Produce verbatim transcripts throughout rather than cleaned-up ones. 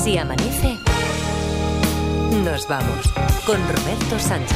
Si amanece, nos vamos con Roberto Sánchez.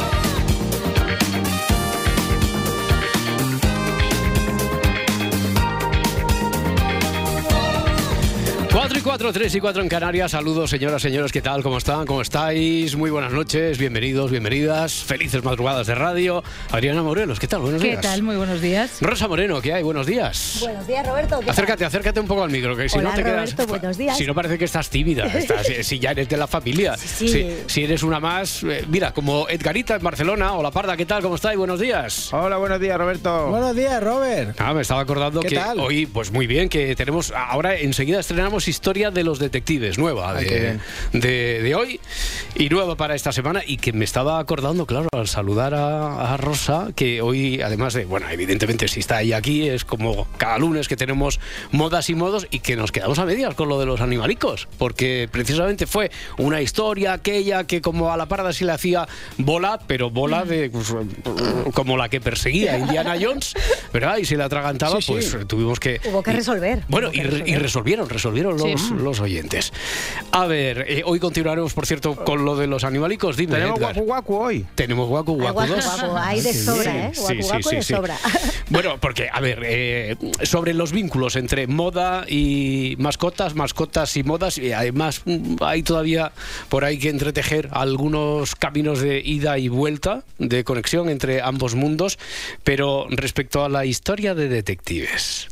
cuatro y cuatro, tres y cuatro en Canarias. Saludos, señoras, señores, ¿qué tal? ¿Cómo están? ¿Cómo estáis? Muy buenas noches, bienvenidos, bienvenidas. Felices madrugadas de radio. Adriana Morelos, ¿qué tal? Buenos ¿Qué días. ¿Qué tal? Muy buenos días. Rosa Moreno, ¿qué hay? Buenos días. Buenos días, Roberto. ¿Qué acércate, tal? acércate un poco al micro, que si Hola, no te Roberto, quedas... buenos días. Si no parece que estás tímida, estás, si ya eres de la familia. Sí, sí. Si, si eres una más... Eh, mira, como Edgarita en Barcelona. Hola, Parda, ¿qué tal? ¿Cómo estáis? Buenos días. Hola, buenos días, Roberto. Buenos días, Robert. Ah, me estaba acordando ¿Qué que tal? hoy, pues muy bien, que tenemos... Ahora enseguida estrenamos Historia de los Detectives, nueva Ay, de, de, de hoy y nueva para esta semana, y que me estaba acordando, claro, al saludar a, a Rosa, que hoy, además de, bueno, evidentemente si está ella aquí, es como cada lunes que tenemos modas y modos, y que nos quedamos a medias con lo de los animalicos, porque precisamente fue una historia aquella que como a la Parda sí le hacía bola, pero bola de pues, como la que perseguía a Indiana Jones, ¿verdad? Y si la atragantaba, Sí, sí. pues tuvimos que... Hubo que resolver. Bueno, Hubo que y, re- resolver. y resolvieron, resolvieron los, Sí. los oyentes. A ver, eh, hoy continuaremos, por cierto, con lo de los animalicos. Dime, Tenemos Edgar. guacu guacu hoy. Tenemos guacu Hay guacu guacu, dos. guacu, hay de Sí, sobra, ¿eh? sí, Guacu, sí, guacu sí, de sí. sobra. Bueno, porque, a ver, eh, sobre los vínculos entre moda y mascotas, mascotas y modas, y además mm, hay todavía por ahí que entretejer algunos caminos de ida y vuelta, de conexión entre ambos mundos, pero respecto a la historia de detectives.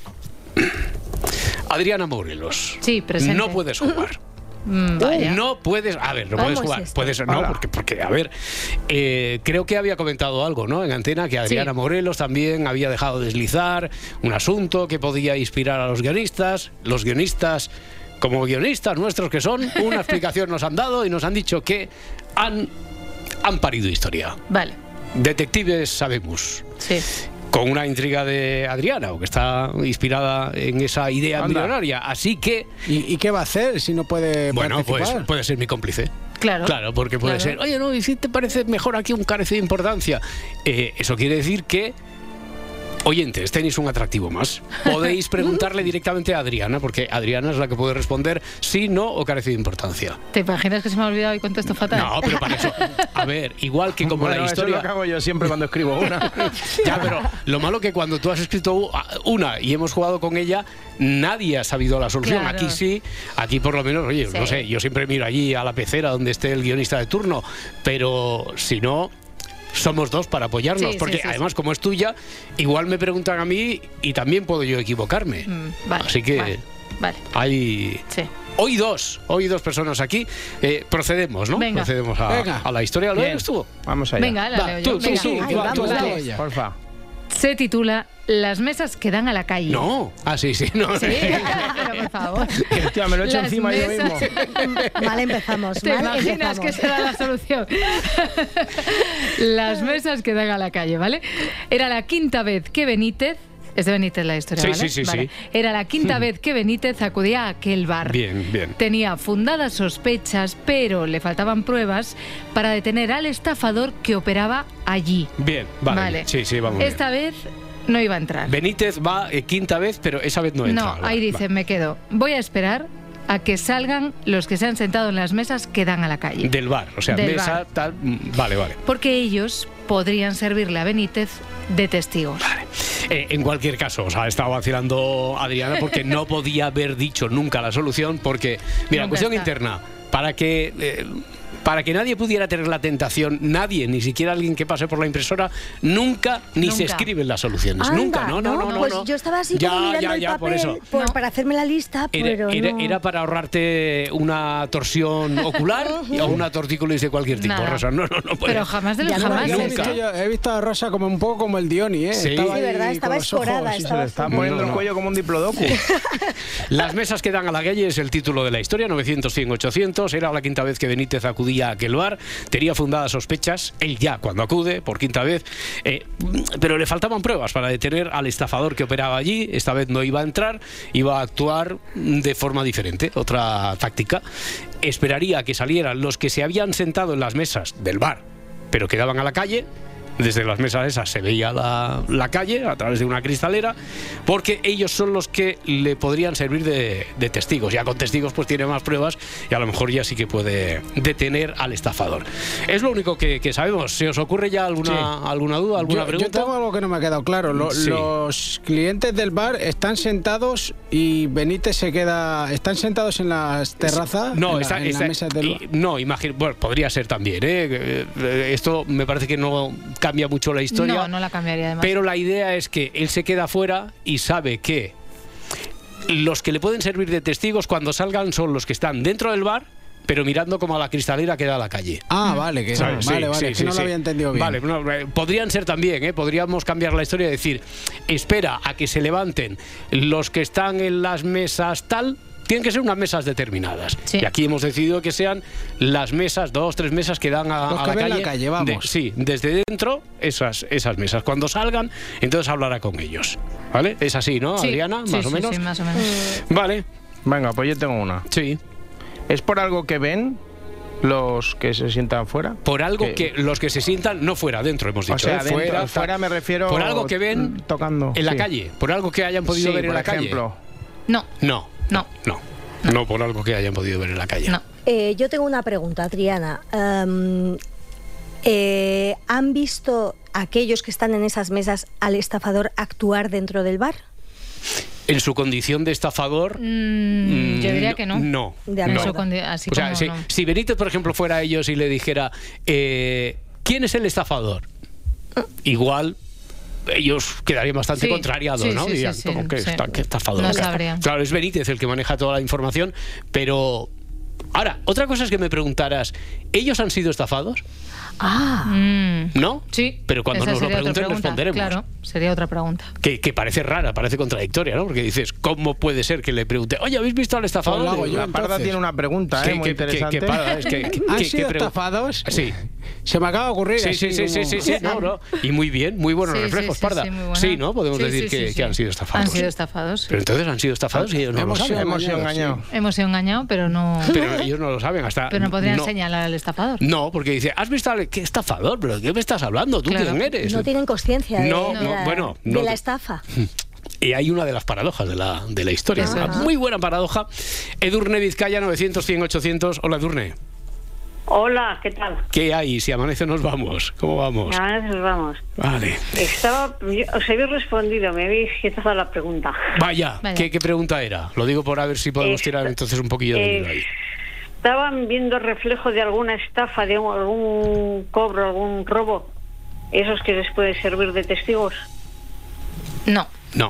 Adriana Morelos. Sí, presente. No puedes jugar. Mm, vaya. No puedes, a ver, no ¿Cómo puedes es jugar, esto? puedes, no, Hola. porque, porque, a ver, eh, creo que había comentado algo, ¿no? En antena, que Adriana Sí. Morelos también había dejado deslizar un asunto que podía inspirar a los guionistas. Los guionistas, como guionistas nuestros que son, una explicación nos han dado y nos han dicho que han, han parido historia. Vale, Detectives sabemos. sí. Con una intriga de Adriana, o que está inspirada en esa idea Anda. millonaria. Así que, ¿Y, y qué va a hacer si no puede bueno, pues participar? puede ser mi cómplice. Claro. Claro, porque puede Claro. ser, oye, no, ¿y si te parece mejor aquí un carece de importancia? Eh, eso quiere decir que, oyentes, tenéis un atractivo más. Podéis preguntarle directamente a Adriana, porque Adriana es la que puede responder sí, no o carece de importancia. ¿Te imaginas que se me ha olvidado y contesto fatal? No, pero para eso, a ver, igual que como Bueno, la eso es historia... lo que hago yo siempre cuando escribo una. Ya, pero lo malo que cuando tú has escrito una y hemos jugado con ella, nadie ha sabido la solución. Claro. Aquí sí, aquí por lo menos, oye, Sí. no sé, yo siempre miro allí a la pecera donde esté el guionista de turno, pero si no, somos dos para apoyarnos, Sí, sí, porque sí, además sí. como es tuya, igual me preguntan a mí y también puedo yo equivocarme. Mm, vale, Así que Vale, vale, hay... sí. Hoy dos, hoy dos personas aquí. Eh, procedemos, ¿no? Venga. Procedemos a, Venga. a la historia. ¿Lo Bien. eres tú? Vamos allá. Venga, la Va, leo tú, yo. tú, Venga. tú, Ay, va, vamos, tú, tú. dale. ella. Porfa. Se titula Las mesas que dan a la calle. No. Ah, sí, sí. No. Sí, pero por favor. Hostia, me lo he hecho Las encima yo mesas- mismo. Mal empezamos, ¿Te mal imaginas empezamos. que será la solución? Las mesas que dan a la calle, ¿vale? Era la quinta vez que Benítez... Es de Benítez la historia, Sí, ¿vale? sí, sí, Vale. sí. Era la quinta vez que Benítez acudía a aquel bar. Bien, bien. Tenía fundadas sospechas, pero le faltaban pruebas para detener al estafador que operaba allí. Bien, vale. Sí, sí, vamos Esta vez no iba a entrar. bien. Benítez va eh, quinta vez, pero esa vez no entra. No, Vale, ahí vale. dice, me quedo. Voy a esperar a que salgan los que se han sentado en las mesas que dan a la calle. Del bar, o sea, Del mesa, bar. tal. mm, Vale, vale. Porque ellos podrían servirle a Benítez de testigos. Eh, en cualquier caso, o sea, estaba vacilando Adriana porque no podía haber dicho nunca la solución, porque, mira, Nunca cuestión está. interna, para que... eh, para que nadie pudiera tener la tentación, nadie, ni siquiera alguien que pase por la impresora, nunca ni se Nunca. escriben las soluciones. Anda, nunca, no, no, no, no. Pues no. yo estaba así Ya, como mirando ya, el ya, papel por eso. por- No. para hacerme la lista, Era, pero era- no. era para ahorrarte una torsión ocular o una tortícolis de cualquier tipo, Nada. Rosa. No, no, no puede. Pero jamás de los Ya no jamás. lo He sé. visto, Nunca. yo- he visto a Rosa como un poco como el Dioni, ¿eh? Sí. Estaba Sí, verdad, ahí estaba con los ojos, escorada, sí, Se estaba le está full. poniendo No, el no. cuello como un diplodocu. Las mesas que dan a la calle es el título de la historia, novecientos, cien, ochocientos. Era la quinta vez que Benítez acudía a aquel bar. Tenía fundadas sospechas, él ya cuando acude, por quinta vez. Eh, pero le faltaban pruebas para detener al estafador que operaba allí. Esta vez no iba a entrar, iba a actuar de forma diferente, otra táctica. Esperaría a que salieran los que se habían sentado en las mesas del bar, pero quedaban a la calle. desde las mesas esas se veía la, la calle a través de una cristalera, porque ellos son los que le podrían servir de, de testigos. Ya con testigos pues tiene más pruebas y a lo mejor ya sí que puede detener al estafador. Es lo único que, que sabemos. ¿Se os ocurre ya alguna, Sí. alguna duda, alguna Yo, pregunta? yo tengo algo que no me ha quedado claro. Lo- Sí. Los clientes del bar están sentados y Benítez se queda... ¿Están sentados en las terrazas? No, en, está, la, en está- las mesas del bar. y- no, imagino, bueno, podría ser también, ¿eh? Eh, eh, Esto me parece que no cambia mucho la historia. No, no la cambiaría además. Pero la idea es que él se queda fuera y sabe que los que le pueden servir de testigos cuando salgan son los que están dentro del bar, pero mirando como a la cristalera que da a la calle. Ah, vale, que, ¿Sabes? vale, Sí, vale, sí, es que sí, no sí. lo había entendido bien. Vale, no, eh, podrían ser también, ¿eh? Podríamos cambiar la historia y decir, espera a que se levanten los que están en las mesas tal. Tienen que ser unas mesas determinadas. Sí. Y aquí hemos decidido que sean las mesas, dos, tres mesas que dan a, Los a que la ven la calle. calle, vamos. De- sí, desde dentro, esas, esas mesas. Cuando salgan, entonces hablará con ellos. ¿Vale? Es así, ¿no, Sí, Adriana? sí, Más o sí, menos. sí, más o menos. Vale, Venga, pues yo tengo una. sí. ¿Es por algo que ven los que se sientan fuera? Por algo Que- que los que se sientan, no fuera, dentro hemos dicho. O sea, ¿eh? dentro- fuera, fuera, ta- me refiero... Por algo que ven mm, tocando. en la sí. calle. Por algo que hayan podido Sí, ver en por la ejemplo. No, calle. No, no, no. No por algo que hayan podido ver en la calle. no. Eh, yo tengo una pregunta, Adriana. Em, eh, ¿Han visto aquellos que están en esas mesas al estafador actuar dentro del bar? En su condición de estafador. Mm, yo mm, diría que no. No. De no. acuerdo. Eso condi- así O sea, como si, no. si Benítez, por ejemplo, fuera a ellos y le dijera, eh, ¿quién es el estafador? Igual ellos quedarían bastante Sí, contrariados, sí, ¿no? sí, Dirían, sí, sí, ¿cómo que sí. esta- qué estafador? No ¿Qué esta-?". sabrían. Claro, es Benítez el que maneja toda la información, pero... Ahora, otra cosa es que me preguntaras, ¿ellos han sido estafados? Ah, Mm, ¿No? sí. Pero cuando esa nos lo sería otra pregunten pregunta, responderemos. Claro, sería otra pregunta. Que, que parece rara, parece contradictoria, ¿no? Porque dices, ¿cómo puede ser que le pregunte, oye, ¿habéis visto al estafador? Pues lo hago yo, La parda entonces. tiene una pregunta, ¿eh? ¿Qué- Muy qué- interesante. qué- qué parda es? ¿Qué- qué- ¿Han qué- sido qué pregu- estafados? Sí. Se me acaba de ocurrir. Sí, así sí, sí, sí, como- sí, sí, no, no. Y muy bien, muy buenos Sí, reflejos, sí, sí, Parda. sí, muy buena. Sí, ¿no? Podemos Sí, decir sí, que, sí, que sí. han sido estafados. Han sido estafados, sí. Pero entonces han sido estafados y ellos no lo Hemos saben. sido Hemos sido engañados, engañados. Hemos sido engañados, pero no, Pero ellos no lo saben hasta... pero no podrían no, señalar al estafador. No, porque dice, ¿has visto al qué estafador? ¿Pero de qué me estás hablando? ¿Tú Claro. quién eres? no tienen conciencia de, No, de no, la, bueno, de no. la estafa. Y hay una de las paradojas de la, de la historia. Eso Una es. muy buena paradoja. Edurne Vizcaya, novecientos, cien, ochocientos. Hola, Edurne. Hola, ¿qué tal? ¿Qué hay? Si amanece nos vamos. ¿Cómo vamos? A ver, vamos. Vale. Estaba, yo- os habéis respondido, me habéis quitado la pregunta. Vaya, Vaya. ¿Qué, ¿qué pregunta era? Lo digo por a ver si podemos Eh, tirar entonces un poquillo de eh, hilo ahí. ¿Estaban viendo reflejo de alguna estafa, de un- algún cobro, algún robo? ¿Esos que les puede servir de testigos? No. No.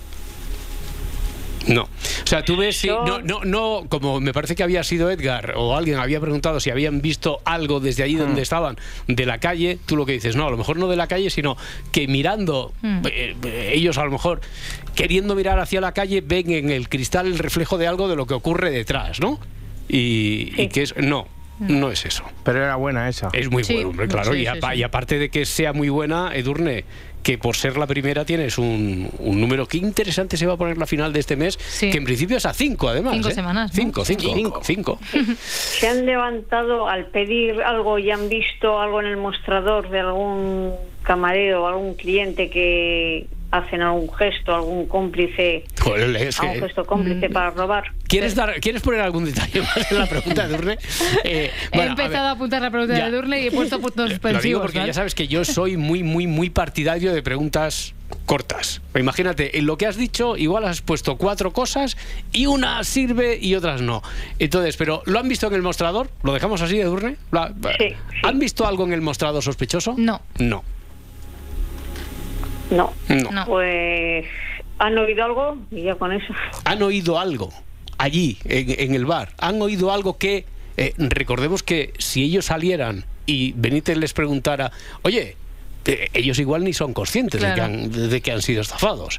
No. O sea, tú ves si. Yo- No, no, no, como me parece que había sido Edgar o alguien había preguntado si habían visto algo desde allí donde estaban, de la calle, tú lo que dices, no, a lo mejor no de la calle, sino que mirando, Mm. eh, eh, ellos a lo mejor queriendo mirar hacia la calle, ven en el cristal el reflejo de algo de lo que ocurre detrás, ¿no? Y, y Sí. que es. No, no es eso. Pero era buena esa. Es muy Sí, bueno, hombre, claro. sí, y, sí, apa- sí. y aparte de que sea muy buena, Edurne, que por ser la primera tienes un, un número que interesante se va a poner la final de este mes, Sí. que en principio es a cinco, además. Cinco ¿eh? semanas, ¿no? Cinco, cinco, cinco, cinco. ¿Se han levantado al pedir algo y han visto algo en el mostrador de algún camarero o algún cliente que hacen algún gesto, algún cómplice, Joder, es algún que- gesto cómplice para robar? ¿Quieres, dar, ¿Quieres poner algún detalle más en la pregunta, Edurne? Eh, He bueno, a empezado a, ver, apuntar la pregunta ya. de Durley y he puesto puntos Lo digo suspensivos. porque ¿vale? ya sabes que yo soy muy, muy, muy partidario de preguntas cortas. Imagínate, en lo que has dicho, igual has puesto cuatro cosas y una sirve y otras no. Entonces, pero ¿lo han visto en el mostrador? ¿Lo dejamos así, Edurne? ¿Lo ha- Sí, sí. ¿Han visto algo en el mostrador sospechoso? No. No. No. No. No. Pues han oído algo y ya con eso. ¿Han oído algo allí, en, en el bar? ¿Han oído algo que... eh, recordemos que si ellos salieran y Benítez les preguntara, oye, eh, ellos igual ni son conscientes de, que Claro. han, de que han sido estafados.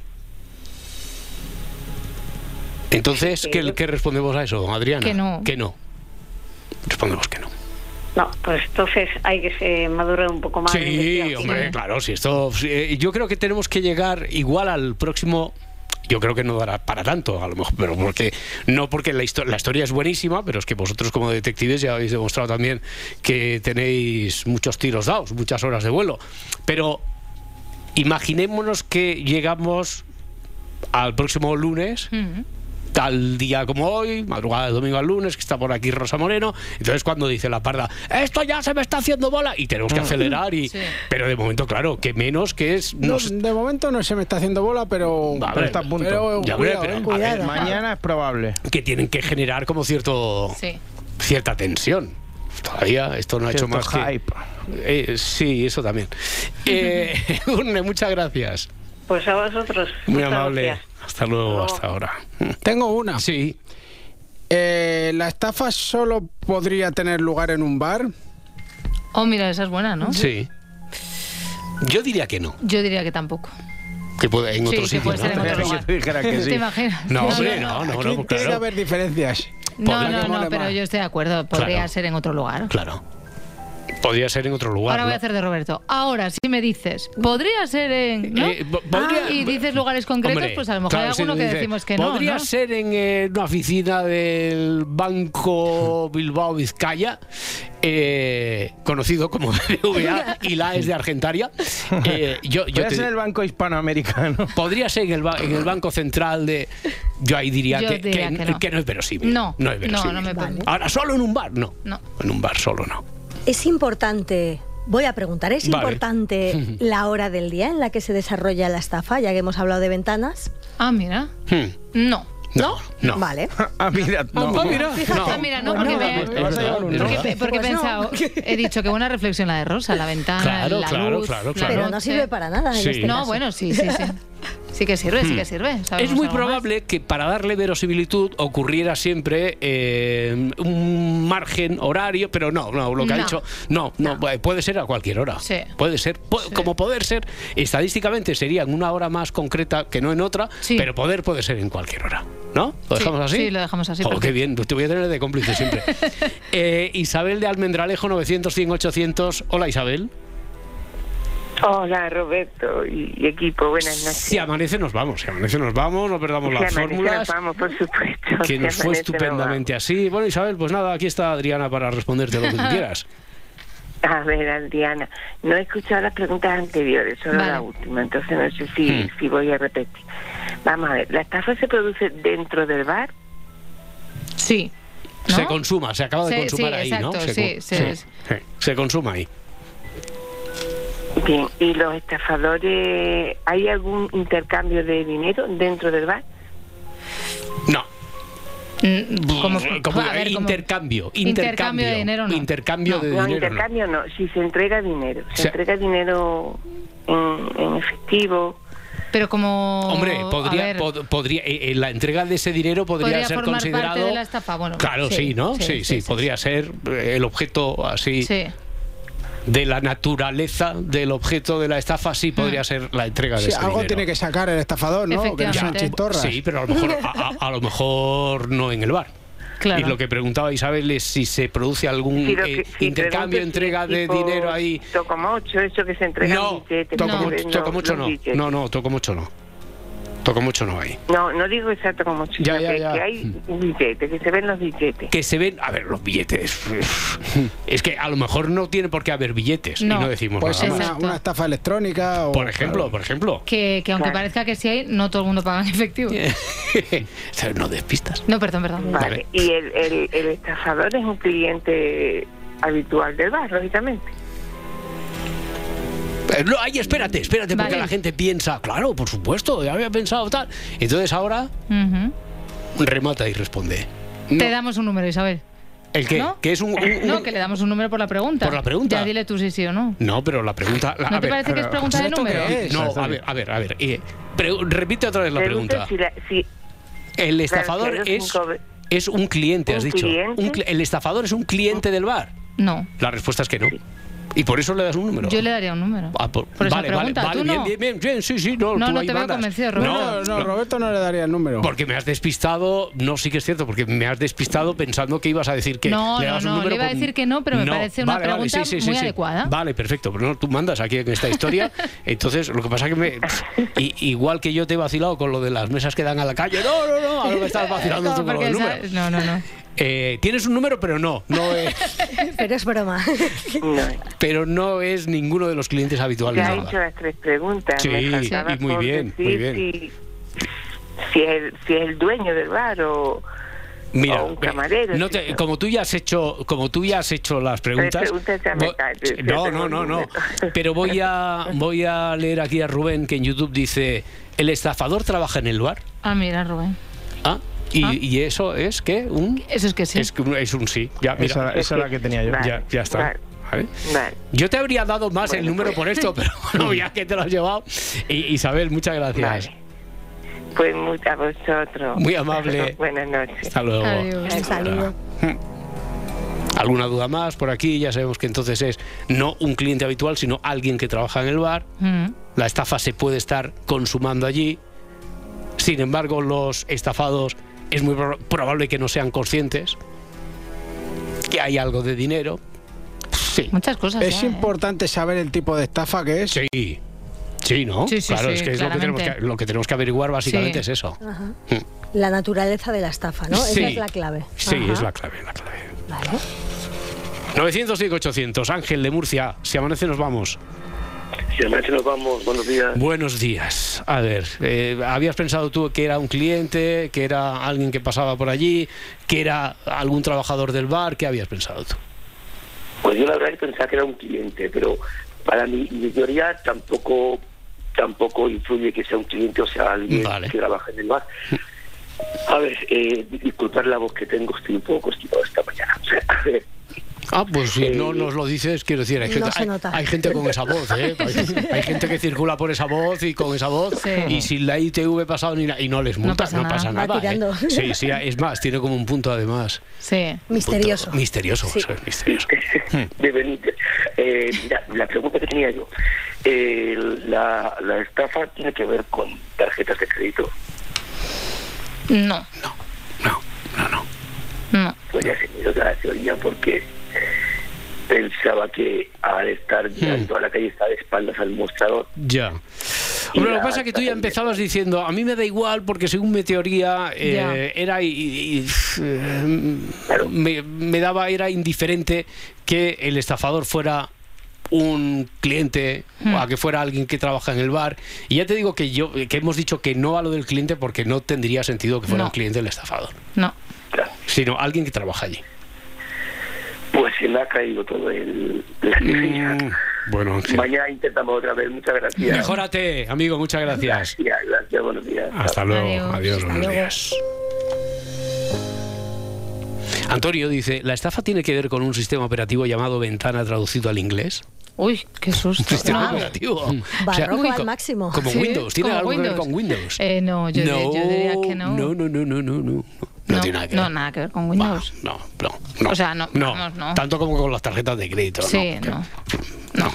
Entonces, Sí, ¿qué, yo- qué respondemos a eso, Adriana? Que no. Que no. Respondemos que no. No, pues entonces hay que se madurar un poco más. la Sí, investigación. hombre, claro, si esto... sí, eh, yo creo que tenemos que llegar igual al próximo... yo creo que no dará para tanto, a lo mejor, pero porque no porque la, histo- la historia es buenísima, pero es que vosotros como detectives ya habéis demostrado también que tenéis muchos tiros dados, muchas horas de vuelo. Pero imaginémonos que llegamos al próximo lunes, Mm. tal día como hoy, madrugada de domingo al lunes, que está por aquí Rosa Moreno. Entonces cuando dice la parda, esto ya se me está haciendo bola, y tenemos que acelerar, y Sí. pero de momento, claro, que menos que es... No, nos- de momento no se me está haciendo bola, pero, Va, pero está a punto. pero Ya, cuidado, pero- ¿eh? a ver, Cuidado. Mañana es probable. que tienen que generar como cierto Sí. cierta tensión. Todavía esto no ha hecho Cierto más que... hype. Eh, sí, eso también. Eh, Urne, muchas gracias. Pues a vosotros. Muy muchas amable. gracias. Hasta luego, Luego. hasta ahora. Tengo una. Sí. Eh, ¿La estafa solo podría tener lugar en un bar? Oh, mira, esa es buena, ¿no? Sí. Yo diría que no. Yo diría que tampoco. Que puede, en Sí, otro que sitio, puede ser en ¿no? otro Pero lugar. si tú dijeras que ¿Te sí. imaginas? No, hombre, no, no, Aquí no, tiene que claro. haber diferencias. No, Podría no, que no, mole pero más. yo estoy de acuerdo. Podría Claro. ser en otro lugar. Claro. Podría ser en otro lugar. Ahora voy a ¿no? hacer de Roberto. Ahora, si me dices, podría ser en. ¿no? Eh, po- podría- Ah, y dices lugares concretos, Hombre, pues a lo mejor claro, hay sí, alguno que dice, decimos que no. Podría ¿no? ser en eh, una oficina del Banco Bilbao Vizcaya, eh, conocido como B B V A, y la es de Argentaria. Eh, yo, yo Puede te- ser el Banco Hispanoamericano. Podría ser en el, ba- en el Banco Central de... Yo ahí diría, Yo que, diría que, que no. que no es verosímil. No, no es no, verosímil. no me parece. Ahora, ¿solo en un bar? No. No. En un bar solo no. Es importante, voy a preguntar, ¿es Vale. importante la hora del día en la que se desarrolla la estafa? Ya que hemos hablado de ventanas. Ah, mira. Hmm. No. No, no. Vale. Ah, mira, no. Ah, mira. Fíjate. No. Ah, mira, no, Pues porque, no, me- pues te vas a llevar un Es porque, verdad. porque he Pues no. pensado, he dicho que buena reflexión la de Rosa, la ventana, Claro, la claro, luz, claro, la claro. Pero no noche. sirve para nada en Sí. este No, caso. bueno, sí, sí, sí. Sí que sirve, sí que sirve. Es Sabemos muy algo más. probable que para darle verosimilitud ocurriera siempre eh, un margen horario, pero no, no, lo que ha No. dicho, no, no, puede ser a cualquier hora. Sí. Puede ser, po- Sí. como poder ser, estadísticamente sería en una hora más concreta que no en otra, Sí. pero poder puede ser en cualquier hora. ¿No? ¿Lo Sí, dejamos así? sí, lo dejamos así, Oh, qué perfecto. bien, te voy a tener de cómplice siempre. Eh, Isabel de Almendralejo, novecientos, cien, ochocientos. Hola, Isabel. Hola Roberto y, y equipo, buenas noches. Si amanece nos vamos, si amanece nos vamos, no perdamos Si las amanece, fórmulas. nos vamos, por supuesto. Que Si nos fue amanece, estupendamente así. Bueno, Isabel, pues nada, aquí está Adriana para responderte lo que tú quieras. nos vamos. A ver, Adriana, no he escuchado las preguntas anteriores, solo Vale. la última, entonces no sé si, Hmm. si voy a repetir. Vamos a ver, ¿la estafa se produce dentro del bar? Sí. ¿no? Se consuma, se acaba de Sí, consumar sí, ahí, exacto, ¿no? Se, sí, con- sí. sí, se consuma ahí. Bien, ¿y los estafadores, hay algún intercambio de dinero dentro del bar? No. Mm, como, Como a ver, como- intercambio, intercambio, Intercambio de dinero, no. intercambio No. de No, dinero. no. intercambio no, si se entrega dinero, se Se- entrega dinero en, en efectivo. Pero como. Hombre, a podría, ver, pod- podría eh, eh, la entrega de ese dinero podría, podría ser formar considerado. parte de la estafa. Bueno, Claro, sí, ¿no? Sí, sí, podría ser eh, el objeto así Sí. de la naturaleza del objeto de la estafa, sí podría ser la entrega de Sí, ese algo dinero. tiene que sacar el estafador, ¿no? Que no sean Efectivamente. chistorras. Sí, pero a lo mejor, a, a- a lo mejor no en el bar. Claro. Y lo que preguntaba Isabel es si se produce algún Si lo eh, que- si intercambio, pregunto si entrega es de tipo dinero ahí. Tocomocho, eso que se entrega No, en billetes. toco que se mucho, ven toco los- mucho los no. billetes. No, no, toco mucho no. Toco mucho no hay. No, no digo exacto como mucho, Ya, sino ya, que, ya. que hay billetes, que se ven los billetes. Que se ven, a ver, los billetes. Es que a lo mejor no tiene por qué haber billetes No. y no decimos Pues nada una, más. Exacto. una estafa electrónica o... Por ejemplo, por ejemplo. Que, que aunque Claro. parezca que sí hay, no todo el mundo paga en efectivo. No despistas. No, perdón, perdón. Vale. Vale. Y el, el, el estafador es un cliente habitual del bar, lógicamente. Eh, No, ay, espérate, espérate, porque Vale. la gente piensa, claro, por supuesto, ya había pensado tal. Entonces ahora Ujú. remata y responde. Te No. damos un número, Isabel. ¿El qué? ¿No? Que es un, un- un- No, que le damos un número por la pregunta. ¿Por la pregunta? Ya dile tú si sí o no. No, pero la pregunta. la- ¿No a te ver, parece que es pero- pregunta de ¿esto qué número? es? No, a ver, a ver, a ver. eh, pre- repite otra vez la Pregunta pregunta. si la- si- El estafador Claro, que es, los cinco ve- es un cliente, has ¿Un dicho. cliente? Un cli- el estafador es un cliente del bar. No. La respuesta es que no. ¿Y por eso le das un número? Yo le daría un número. Ah, por, por esa vale, pregunta. vale, ¿Tú vale, no? bien, bien, bien, sí, sí, no, No, tú no ahí te veo mandas. convencido, Roberto. No, no, Roberto no le daría el número. Porque me has despistado, no, sí que es cierto, porque me has despistado pensando que ibas a decir que No, le no, das un no, número. le iba a con- decir que no, pero me parece una vale, vale, pregunta sí, sí, sí, muy sí. adecuada. Vale, perfecto, pero no, tú mandas aquí en esta historia. Entonces, lo que pasa es que me. y- igual que yo te he vacilado con lo de las mesas que dan a la calle, no, no, no, ahora me estás vacilando No, tú con lo porque del esa- número. no, no, no. Eh, tienes un número, pero no, no es, Pero es broma. No. pero no es ninguno de los clientes habituales. Ya he del hecho bar. las tres preguntas. Sí, Me faltaba y muy por bien, decir muy bien. Si, si, es el, si es el dueño del bar o, Mira, o un camarero. no si te- no. como tú ya has hecho, como tú ya has hecho las preguntas, preguntas ya me vo- caen, ya no, tengo no, el no, no. número. Pero voy a voy a leer aquí a Rubén que en YouTube dice: ¿el estafador trabaja en el bar? Ah, mira, Rubén. Ah, y, Ah. y eso es que un Eso es que sí. es, que un- es un sí. Ya, mira, Esa, esa es la que tenía yo. Vale. ya, ya está. Vale. ¿Vale? Vale. Yo te habría dado más el Bueno, número pues. por esto, pero bueno, ya que te lo has llevado. Y, Isabel, muchas gracias. Vale. Pues muy a vosotros. Muy amable. Buenas noches. Hasta luego. Adiós. Un saludo. ¿Alguna duda más por aquí? Ya sabemos que entonces es no un cliente habitual, sino alguien que trabaja en el bar. Mm. La estafa se puede estar consumando allí. Sin embargo, los estafados es muy prob- probable que no sean conscientes que hay algo de dinero. Sí. Muchas cosas. Es ya, ¿eh? importante saber el tipo de estafa que es. Sí. Sí, ¿no? Sí, sí, claro, sí, es que es lo que, tenemos que claramente. lo que tenemos que averiguar básicamente Sí. es eso. Ajá. La naturaleza de la estafa, ¿no? Sí. Esa es la clave. Sí, Ajá. es la clave, la clave. Vale. novecientos cinco ochocientos, Ángel de Murcia. Si amanece nos vamos. Si amanece nos vamos, buenos días. Buenos días. A ver, eh, ¿habías pensado tú que era un cliente, que era alguien que pasaba por allí, que era algún trabajador del bar? ¿Qué habías pensado tú? Pues yo la verdad que pensaba que era un cliente, pero para mi, mi teoría tampoco tampoco influye que sea un cliente o sea alguien Vale. que trabaja en el bar. A ver, eh, disculpad la voz que tengo, estoy un poco constipado esta mañana. O sea, a ver, Ah, pues si Eh, no nos lo dices, quiero decir, hay no gente, se hay, nota. hay gente con esa voz, ¿eh? Hay, hay gente que circula por esa voz y con esa voz Sí. y sin la I T V pasado ni na- y no les multa, pasa no nada. pasa Va nada. ¿eh? tirando. Sí, sí, es más, tiene como un punto además. Sí. Misterioso. Punto misterioso, Sí. eso es misterioso. de Benítez. Eh, mira, la pregunta que tenía yo, eh, la, la estafa tiene que ver con tarjetas de crédito. No, No, no, no, no. no. Pues ya se me dio la teoría porque pensaba que al estar mirando a la calle estaba de espaldas al mostrador. Ya. Y Hombre, lo la- que pasa es que tú ya empezabas diciendo, a mí me da igual porque según mi teoría eh, Ya. era y- y- y, eh, Claro. me, me daba era indiferente que el estafador fuera un cliente Hmm. o a que fuera alguien que trabaja en el bar. Y ya te digo que yo que hemos dicho que no a lo del cliente porque no tendría sentido que fuera No. un cliente el estafador, No. Claro. sino alguien que trabaja allí. Pues se me ha caído todo el, la teoría. Mm, bueno, Ángel. Mañana intentamos otra vez. Muchas gracias. Mejórate, amigo, muchas gracias. Gracias, gracias, buenos días. Hasta luego. Adiós. Adiós, Hasta buenos luego. días. Antonio dice, ¿la estafa tiene que ver con un sistema operativo llamado Ventana traducido al inglés? Uy, qué susto. Sistema No. operativo. Barroco uy, al co- máximo. Como Sí, Windows. ¿Tiene como algo que ver Windows. con Windows? Eh, no, yo, no, yo diría que no. No, no, no, no, no, no. No, No, tiene nada que ver. no, nada que ver con Windows. No, no, no. O sea, no, No, vamos, no. tanto como con las tarjetas de crédito. Sí, no. no. No.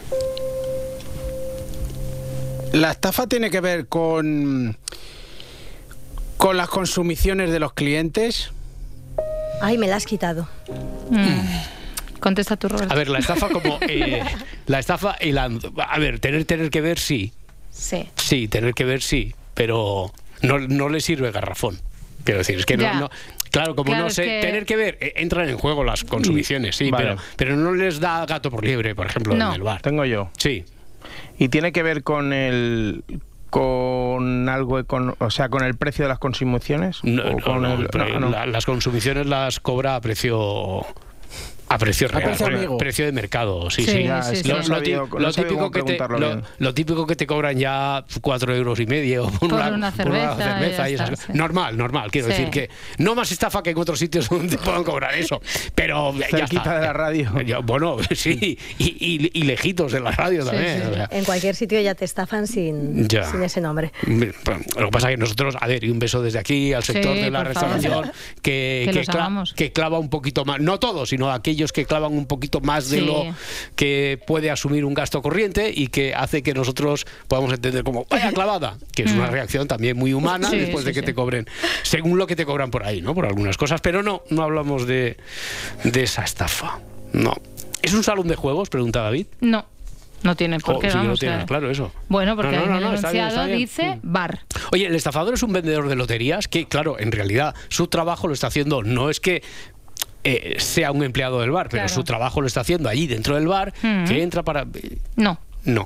La estafa tiene que ver con con las consumiciones de los clientes. Ay, me la has quitado. Mm. Contesta tú, Roberto. A ver, la estafa como... eh, la estafa y la... A ver, tener, tener que ver, sí. Sí. Sí, tener que ver, sí. Pero no, no le sirve garrafón. Quiero decir, es que no... Ya. no- claro, como Claro, no es sé, que- tener que ver, eh, entran en juego las consumiciones, sí, Vale. pero, pero no les da gato por liebre, por ejemplo, No. en el bar. Tengo yo. Sí. Y tiene que ver con el con algo econ- o sea, con el precio de las consumiciones. No, ¿O no, con no, el- pero no, no. la- las consumiciones las cobra a precio... A precio real, precio pre- amigo. precio de mercado, sí, Sí, sí. Ya, sí, es sí. que Lo, no lo sabía- ti- no lo sabía típico cómo que te, preguntarlo lo, bien. lo típico que te cobran ya cuatro euros y medio por, Por una, una por una cerveza, ya cerveza y esas está, cosas. sí. Normal, normal. Quiero Sí. decir que no más estafa que en otros sitios donde puedan cobrar eso. Pero ya Cerquita está. de la radio. Ya, bueno, sí. Y, y- y lejitos de la radio Sí, también. sí. o sea. En cualquier sitio ya te estafan sin, Ya. sin ese nombre. Bueno, lo que pasa es que nosotros, a ver, y un beso desde aquí al sector Sí, de la por favor. restauración que, Que que, los cla- amamos. que clava un poquito más, no todo, sino aquellos aquellos que clavan un poquito más de Sí. lo que puede asumir un gasto corriente y que hace que nosotros podamos entender como vaya clavada, que es una reacción también muy humana Sí, después sí, de que sí. te cobren, según lo que te cobran por ahí, ¿no? Por algunas cosas, pero no, no hablamos de, de esa estafa. No. ¿Es un salón de juegos? Pregunta David. No, no tiene por Oh, qué, sí que lo vamos, tienes, eh. claro, eso. Bueno, porque No, no, en no, el no, está bien, enunciado está bien. dice bar. Oye, el estafador es un vendedor de loterías que, claro, en realidad su trabajo lo está haciendo, no es que eh, sea un empleado del bar, pero Claro. su trabajo lo está haciendo allí dentro del bar, Mm. que entra para... No. No.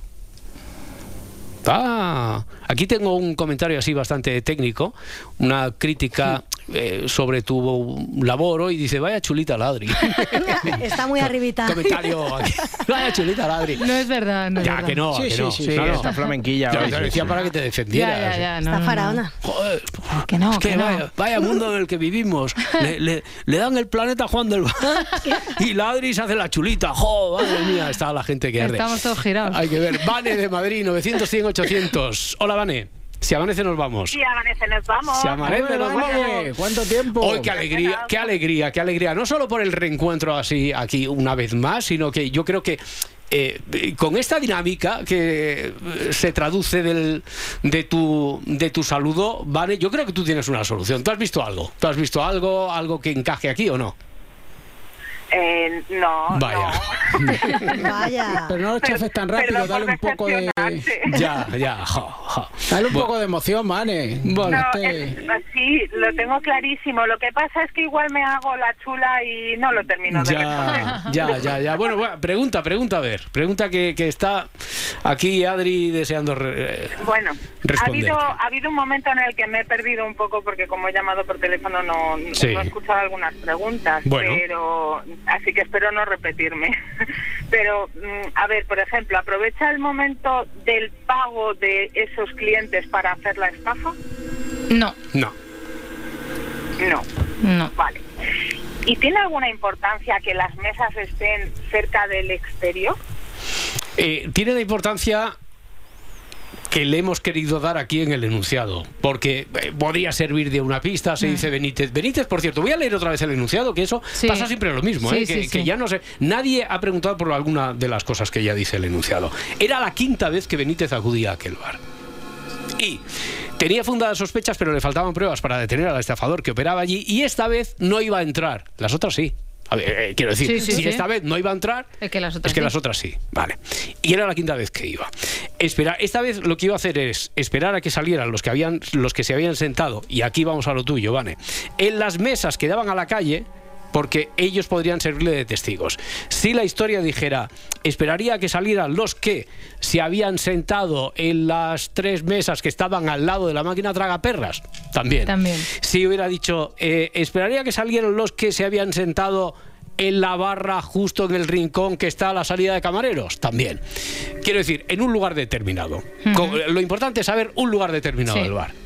Ah, aquí tengo un comentario así bastante técnico, una crítica eh, sobre tu labor hoy. Dice, vaya chulita ladri. Está muy arribita. Comentario aquí. Vaya chulita ladri. No es verdad, no es Ya, verdad. que no, Sí, que sí, no. sí, No, sí, no. está flamenquilla. Ya, hoy, te lo sí, decía sí. para que te defendieras. Ya, ya, ya, no, Está no, no. faraona. Joder, Que no, es que que no. vaya, vaya mundo en el que vivimos. Le, le- le dan el planeta a Juan del Bar y Ladri se hace la chulita. ¡Jo, madre mía! Está la gente que arde. Estamos todos girados. Hay que ver. Vane de Madrid, novecientos, cien, ochocientos. Hola, Vane. Si amanece nos vamos. Sí, amanece, nos vamos. Si amanece Hombre, nos vale, vamos. ¿cuánto tiempo? Hoy qué alegría, qué alegría, qué alegría. No solo por el reencuentro así aquí una vez más, sino que yo creo que eh, con esta dinámica que eh, se traduce del, de, tu, de tu saludo, Vane, yo creo que tú tienes una solución. ¿Tú has visto algo? ¿Tú has visto algo, algo que encaje aquí o no? Eh, no, Vaya. no. Vaya. Pero no lo chaces tan rápido, Perdón dale por un poco de... decepcionarte. Ya, ya. Ja, ja. Dale un Bueno, poco de emoción, Mane. Bueno, No, este- es- sí, lo tengo clarísimo. Lo que pasa es que igual me hago la chula y no lo termino de responder. Ya, ya, ya, ya. Bueno, bueno, pregunta, pregunta, a ver. Pregunta que, que está aquí Adri deseando re- eh, Bueno, ha responderte. habido, ha habido un momento en el que me he perdido un poco porque como he llamado por teléfono no, no- Sí. no he escuchado algunas preguntas, Bueno. pero así que espero no repetirme. Pero, mm, a ver, por ejemplo, ¿aprovecha el momento del pago de esos clientes para hacer la estafa? No, No. No. no. Vale. ¿Y tiene alguna importancia que las mesas estén cerca del exterior? Eh, tiene la importancia que le hemos querido dar aquí en el enunciado, porque eh, podría servir de una pista. Se dice Benítez. Benítez, por cierto, voy a leer otra vez el enunciado, que eso Sí. pasa siempre lo mismo, Sí, ¿eh? sí, que, sí. que ya no sé. Nadie ha preguntado por alguna de las cosas que ya dice el enunciado. Era la quinta vez que Benítez acudía a aquel bar. Y tenía fundadas sospechas, pero le faltaban pruebas para detener al estafador que operaba allí, y esta vez no iba a entrar. Las otras sí. A ver, eh, quiero decir, Sí, sí, si sí. esta vez no iba a entrar, Es que las otras es que sí. las otras sí. Vale. Y era la quinta vez que iba. Espera, esta vez lo que iba a hacer es esperar a que salieran los que habían, los que se habían sentado, y aquí vamos a lo tuyo, Vane, en las mesas que daban a la calle, porque ellos podrían servirle de testigos. Si la historia dijera, esperaría a que salieran los que se habían sentado en las tres mesas que estaban al lado de la máquina tragaperras, también. También. Si hubiera dicho, eh, esperaría que salieran los que se habían sentado en la barra justo en el rincón que está a la salida de camareros, también. Quiero decir, en un lugar determinado. Co- Lo importante es saber un lugar determinado Sí. del bar.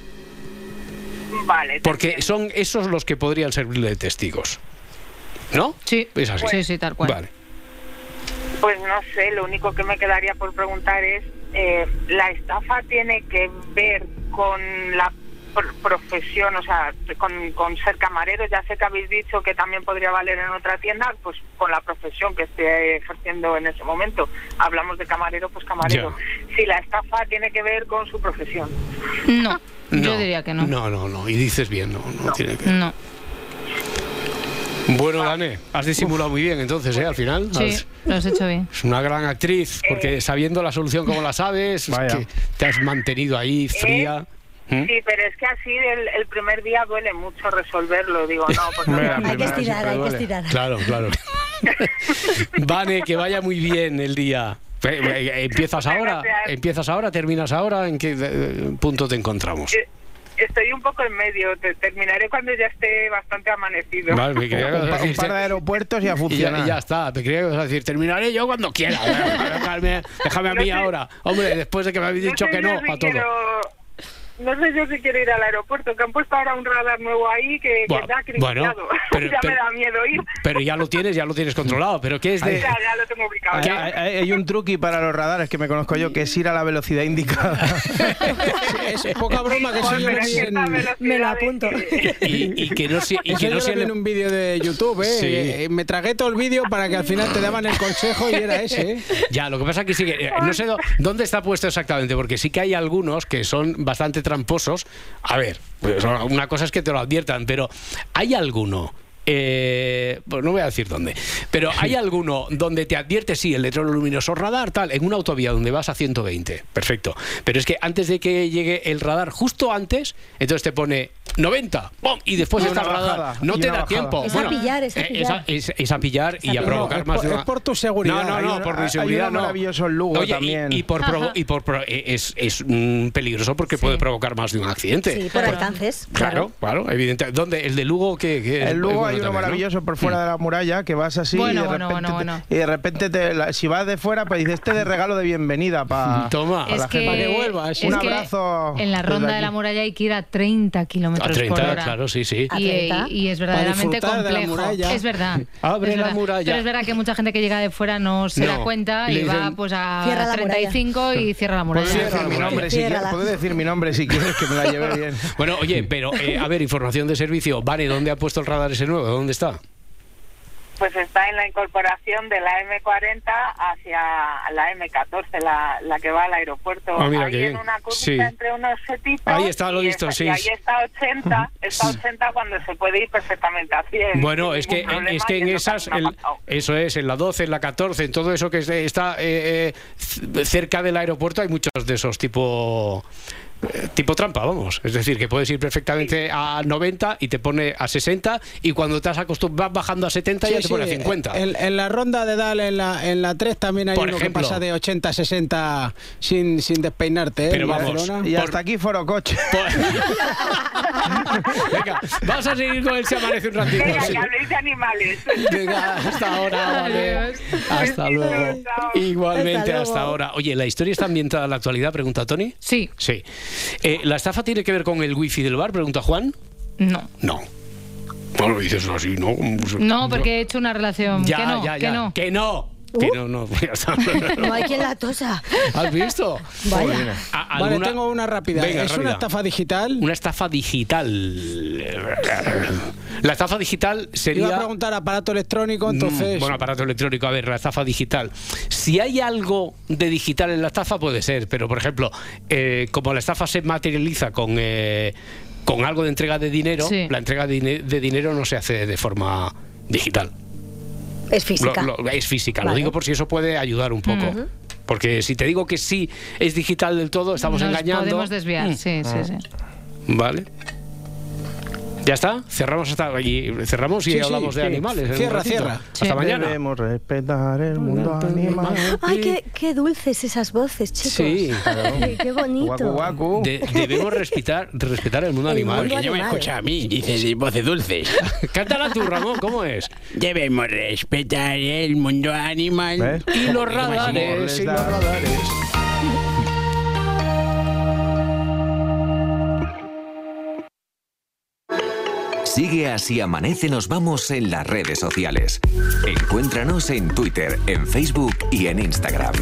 Vale. te Porque entiendo. son esos los que podrían servirle de testigos. ¿No? Sí. Es así. Sí, sí, tal cual. Vale. Pues no sé, lo único que me quedaría por preguntar es, eh, ¿la estafa tiene que ver con la pr- profesión, o sea, con, con ser camarero? Ya sé que habéis dicho que también podría valer en otra tienda, pues con la profesión que esté ejerciendo en ese momento. Hablamos de camarero, pues camarero. Si la estafa tiene que ver con su profesión. No, yo No, diría que no. No, no, no. Y dices bien, no, no, tiene que ver. No. Bueno, Dane, has disimulado muy bien entonces, ¿eh? Al final. Sí, Has- lo has hecho bien. Es una gran actriz, porque sabiendo la solución como la sabes, es Vaya. que te has mantenido ahí fría. ¿Mm? Sí, pero es que así el, el primer día duele mucho resolverlo. Digo, no, pues no. Hombre, la Hay que primera estirar, siempre hay que duele. estirar. Claro, claro. Vane, que vaya muy bien el día. Eh, eh, ¿Empiezas ahora? Gracias. ¿Empiezas ahora? ¿Terminas ahora? ¿En qué eh, punto te encontramos? Eh, Estoy un poco en medio. Te- terminaré cuando ya esté bastante amanecido. Vale, me creía que Un, ibas a pa- un decir, par de aeropuertos y a y ya, funcionar. y ya está, te creía que ibas a decir, terminaré yo cuando quiera. Déjame, déjame a mí No sé- ahora. Hombre, después de que me habéis dicho sé que no yo si a todo. quiero- no sé yo si quiero ir al aeropuerto, que han puesto ahora un radar nuevo ahí que, Bueno, que está criticado. bueno, pero- ya pero- me da miedo ir. Pero ya lo tienes, ya lo tienes controlado. ¿Pero qué es de...? Ya, ya lo tengo ubicado. Hay, ya. hay- hay un truqui para los radares que me conozco yo, que es ir a la velocidad indicada. Es poca broma que eso yo Pero lo es vi que en... esta velocidad Me lo de apunto. que- Y, y que no se... Y Eso que yo no lo se vi en un vídeo de YouTube, ¿eh? Sí. Eh, Me tragué todo el vídeo para que al final te daban el consejo y era ese, ¿eh? Ya, lo que pasa es que sí que... eh, No sé dó- dónde está puesto exactamente, porque sí que hay algunos que son bastante tramposos. A ver, pues una cosa es que te lo adviertan, pero ¿hay alguno... Eh, pues no voy a decir dónde, pero hay alguno donde te advierte, sí, el letrero luminoso radar, tal, en una autovía donde vas a ciento veinte, perfecto, pero es que antes de que llegue el radar, justo antes, entonces te pone noventa, ¡pum! Y después Y está el una radar, bajada, no y te una da bajada. tiempo. Es a pillar, es a eh, pillar. es, es a pillar y a pillar. provocar No, es más por- de una... es por tu seguridad. No, no, Hay no, una- por mi hay seguridad uno no. maravilloso en Lugo Oye, y- también. Y, por, provo- y por pro- eh, es, es mm, peligroso porque Sí. puede provocar más de un accidente. Sí, por alcances. Claro, claro, evidente. ¿Dónde? ¿El de Lugo qué? qué es? En Lugo Es bueno hay uno también, ¿no? maravilloso por fuera de la muralla que vas así Bueno, y de bueno, repente, bueno, te- bueno. y de repente te, la- si vas de fuera pues dices este de regalo de bienvenida para Toma. Es la que, gente. Para que vuelvas. es Un que abrazo en la desde ronda de aquí. la muralla hay que ir a treinta kilómetros A treinta, por hora. claro, sí, sí. A Y, treinta. y es verdaderamente disfrutar de la complejo. muralla. Es verdad. Abre es la verdad. muralla. Pero es verdad que mucha gente que llega de fuera no se No. da cuenta Le y va dicen, pues a "Cierra la treinta y cinco y cierra la muralla. Puedes decir mi Ciérrala. nombre si quieres, Ciérrala. puedes decir mi nombre si quieres que me la lleve bien. Bueno, oye, pero eh, a ver, información de servicio. Vale, ¿dónde ha puesto el radar ese nuevo? ¿Dónde está? Pues está en la incorporación de la eme cuarenta hacia la eme catorce, la, la que va al aeropuerto. Ah, mira, ahí qué en bien. una curvita Sí. entre unos setitos. Ahí está, lo he y visto, esa- sí. Y ahí está ochenta, está ochenta cuando se puede ir perfectamente a cien. Bueno, sin es que, ningún problema, es que en y eso esas, también me ha el- pasado. eso es, en la doce, en la catorce, en todo eso que está eh, eh, c- cerca del aeropuerto hay muchos de esos tipo... eh, tipo trampa, vamos. Es decir, que puedes ir perfectamente a noventa y te pone a sesenta y cuando te has acostumbrado vas bajando a setenta Sí, ya te sí, pone a cincuenta. En, en la ronda de Dal, en la, en la tres también hay Por uno ejemplo. que pasa de ochenta a sesenta sin, sin despeinarte, ¿eh? Pero En vamos, Barcelona. Y Por- hasta aquí foro coche. Venga, vamos a seguir con el Se Amanece un ratito. Venga, sí. que habléis de animales. Venga, hasta ahora, vale. Adiós. Hasta luego. Chao. Igualmente, Hasta luego. hasta ahora. Oye, ¿la historia está ambientada en la actualidad? Pregunta Tony. Sí, Sí. Eh, ¿La estafa tiene que ver con el wifi del bar? Pregunta Juan. no. No. Bueno, dices así, ¿no? No, porque he hecho una relación. Ya, que no, ya, que ya. no. Que no. Que no, no. Ya está. No hay quien la tosa. ¿Has visto? Vaya. ¿A- Vale, alguna- tengo una rápida. Venga, es rápida. una estafa digital. Una estafa digital. La estafa digital sería... Iba a preguntar aparato electrónico, entonces... Mm, Bueno, aparato electrónico, a ver, la estafa digital. Si hay algo de digital en la estafa, puede ser, pero por ejemplo, eh, como la estafa se materializa con, eh, con algo de entrega de dinero, Sí. la entrega de, dine- de dinero no se hace de forma digital. Es física. Lo- lo- es física, lo Vale. digo por si eso puede ayudar un poco. Porque si te digo que sí es digital del todo, estamos Nos engañando. podemos desviar, Mm. sí, sí, sí. Vale. ¿Ya está? Cerramos hasta allí. Cerramos y Sí, sí, hablamos de sí. animales. en un Cierra, ratito. cierra. Hasta Sí. mañana. Debemos respetar el mundo animal. Ay, qué, qué dulces esas voces, chicos. Sí. Ay, qué bonito. Guacu, guacu. De- debemos respetar, respetar el mundo El animal. mundo Que yo me animal. escucha a mí, dices voces dulces. Cántala tú, Ramón, ¿cómo es? Debemos respetar el mundo animal. ¿Ves? Y los les radares, y los da? radares. Sigue Así Amanece Nos Vamos en las redes sociales. Encuéntranos en Twitter, en Facebook y en Instagram.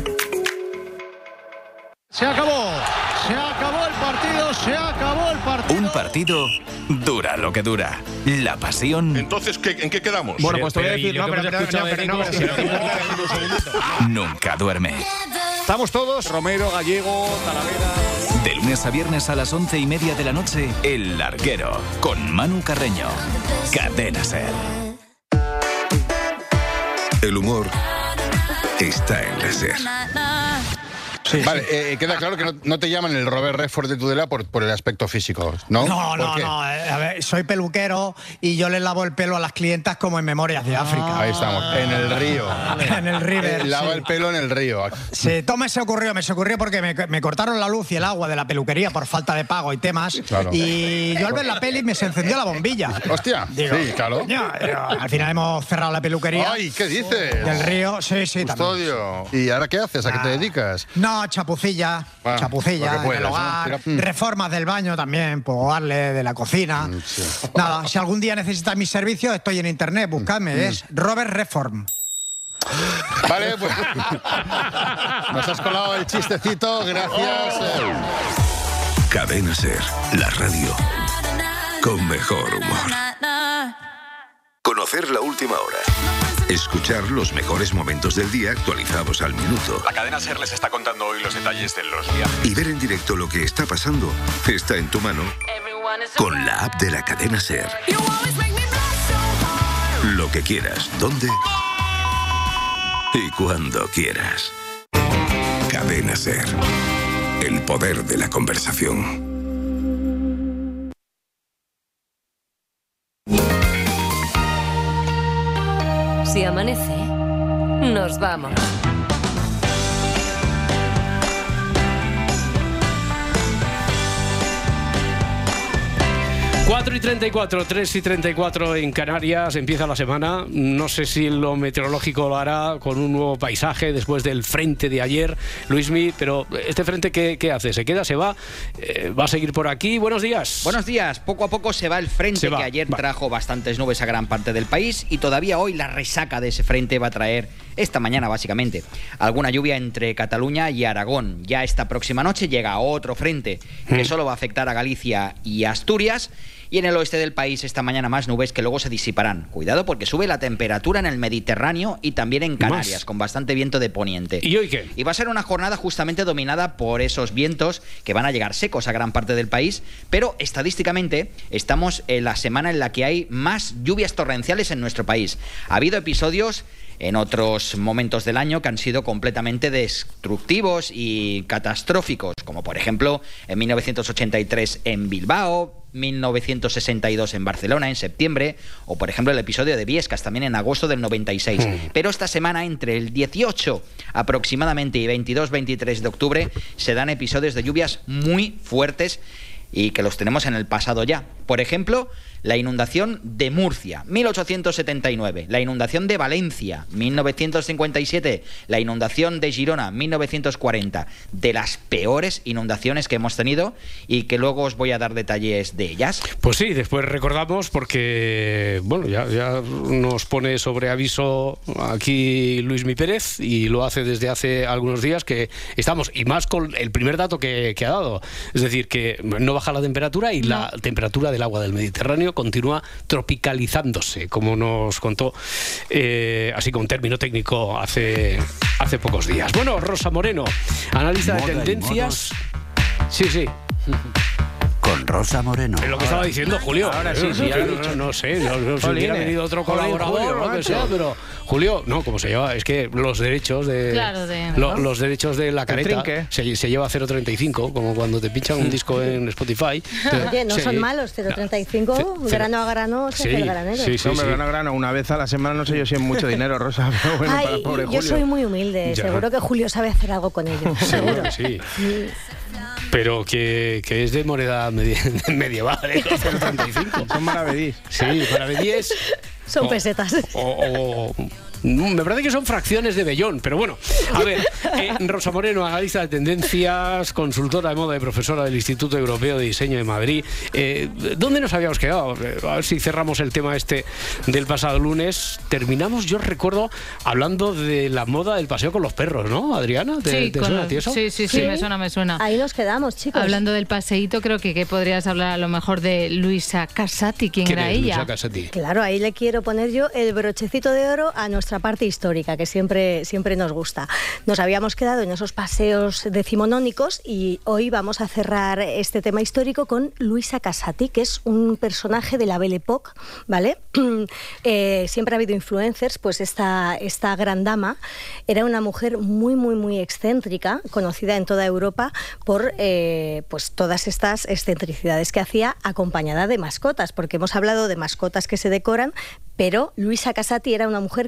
Se acabó, se acabó el partido, se acabó el partido. Un partido dura lo que dura. La pasión Entonces, ¿qué, ¿en qué quedamos? Bueno, pues te voy a decir, no, pero, pero, no, pero, no, pero- nunca duerme. Estamos todos, Romero, Gallego, Talavera. De lunes a viernes a las once y media de la noche, El Larguero, con Manu Carreño. Cadena Ser. El humor está en la SER. Vale, eh, queda claro que no, no te llaman el Robert Redford de Tudela por, por el aspecto físico, ¿no? No, ¿Por no, qué? no. eh, A ver, soy peluquero y yo le lavo el pelo a las clientas como en Memorias de África. Ahí estamos, en el río. En el River. Eh, lava sí. el pelo en el río. Sí, todo me se ocurrió, me se ocurrió porque me, me cortaron la luz y el agua de la peluquería por falta de pago y temas. Claro. Y yo al ver la peli me se encendió la bombilla. Hostia, Digo, sí, claro. coño, digo, al final hemos cerrado la peluquería. Ay, ¿qué dices? Del río, sí, sí, también. Custodio. ¿Y ahora qué haces? ¿A qué te dedicas? No, No, chapucilla, Ah, chapucilla lo que puedas, en el hogar, ¿no? Mira, mm. reformas del baño también, puedo darle de la cocina. Sí. Nada, si algún día necesitas mis servicios, estoy en internet, buscadme, Mm. es Robert Reform. Vale, pues nos has colado el chistecito, gracias. Cadena Ser, la radio con mejor humor. Conocer la última hora. Escuchar los mejores momentos del día actualizados al minuto. La cadena SER les está contando hoy los detalles de los viajes. Y ver en directo lo que está pasando está en tu mano con la app de la cadena SER. Lo que quieras, dónde y cuando quieras. Cadena SER. El poder de la conversación. Si amanece, nos vamos. cuatro y treinta y cuatro, tres y treinta y cuatro en Canarias, empieza la semana. No sé si lo meteorológico lo hará con un nuevo paisaje después del frente de ayer, Luismi, pero ¿este frente qué, qué hace? ¿Se queda? ¿Se va? Eh, ¿Va a seguir por aquí? Buenos días. Buenos días. Poco a poco se va el frente Se va, que ayer va. trajo bastantes nubes a gran parte del país y todavía hoy la resaca de ese frente va a traer, esta mañana básicamente, alguna lluvia entre Cataluña y Aragón. Ya esta próxima noche llega otro frente que Mm. solo va a afectar a Galicia y Asturias. Y en el oeste del país esta mañana más nubes que luego se disiparán. Cuidado porque sube la temperatura en el Mediterráneo y también en Canarias, Más. con bastante viento de poniente. ¿Y hoy qué? Y va a ser una jornada justamente dominada por esos vientos que van a llegar secos a gran parte del país, pero estadísticamente estamos en la semana en la que hay más lluvias torrenciales en nuestro país. Ha habido episodios en otros momentos del año que han sido completamente destructivos y catastróficos, como por ejemplo en mil novecientos ochenta y tres en Bilbao, mil novecientos sesenta y dos en Barcelona en septiembre, o por ejemplo el episodio de Viescas también en agosto del noventa y seis. Mm. Pero esta semana, entre el dieciocho aproximadamente y veintidós veintitrés de octubre, se dan episodios de lluvias muy fuertes y que los tenemos en el pasado ya. Por ejemplo, la inundación de Murcia, mil ochocientos setenta y nueve, la inundación de Valencia, mil novecientos cincuenta y siete, la inundación de Girona, mil novecientos cuarenta, de las peores inundaciones que hemos tenido y que luego os voy a dar detalles de ellas. Pues sí, después recordamos porque, bueno, ya, ya nos pone sobre aviso aquí Luismi Pérez y lo hace desde hace algunos días que estamos, y más con el primer dato que, que ha dado, es decir, que no baja la temperatura y la temperatura del agua del Mediterráneo continúa tropicalizándose, como nos contó eh, así con término técnico hace, hace pocos días. Bueno, Rosa Moreno, analista de Moda y tendencias. Sí, sí. Con Rosa Moreno. Es lo que estaba diciendo Julio. Ahora sí, sí, ya lo he dicho. No, no sé, no, no, si Jolines. hubiera venido otro Jolín, colaborador Julio, o lo que macho. sea, pero Julio, no, como se lleva, es que los derechos de Claro, de- lo- los derechos de la careta trinque. se, se lleva a cero coma treinta y cinco, como cuando te pinchan un disco en Spotify. Oye, no Sí. son malos, cero coma treinta y cinco, Cero- grano a grano, se Sí, hace el granero. sí, sí, Hombre, sí. grano a grano, una vez a la semana, no sé yo si es mucho dinero, Rosa, pero bueno, para el Ay, pobre yo Julio. soy muy humilde, Ya. seguro que Julio sabe hacer algo con ello. Seguro que sí. Pero que, que es de moneda medi- medieval, ¿eh? cero coma treinta y cinco. Son maravedís. Sí, maravedíes. Son O- pesetas. O, o- me parece que son fracciones de vellón, pero bueno. A ver, eh, Rosa Moreno, analista de tendencias, consultora de moda y profesora del Instituto Europeo de Diseño de Madrid. Eh, ¿Dónde nos habíamos quedado? Eh, A ver si cerramos el tema este del pasado lunes. Terminamos, yo recuerdo, hablando de la moda del paseo con los perros, ¿no, Adriana? ¿Te, Sí, te con suena a los- ti eso? sí, sí, sí, me suena, me suena. Ahí nos quedamos, chicos. Hablando del paseíto, creo que, que podrías hablar a lo mejor de Luisa Casati. ¿Quién, ¿Quién era es ella? Luisa Casati? Claro, ahí le quiero poner yo el brochecito de oro a nuestra parte histórica, que siempre, siempre nos gusta. Nos habíamos quedado en esos paseos decimonónicos y hoy vamos a cerrar este tema histórico con Luisa Casati, que es un personaje de la Belle Époque, ¿vale? Eh, siempre ha habido influencers, pues esta, esta gran dama era una mujer muy, muy, muy excéntrica, conocida en toda Europa por eh, pues todas estas excentricidades que hacía acompañada de mascotas, porque hemos hablado de mascotas que se decoran, pero Luisa Casati era una mujer que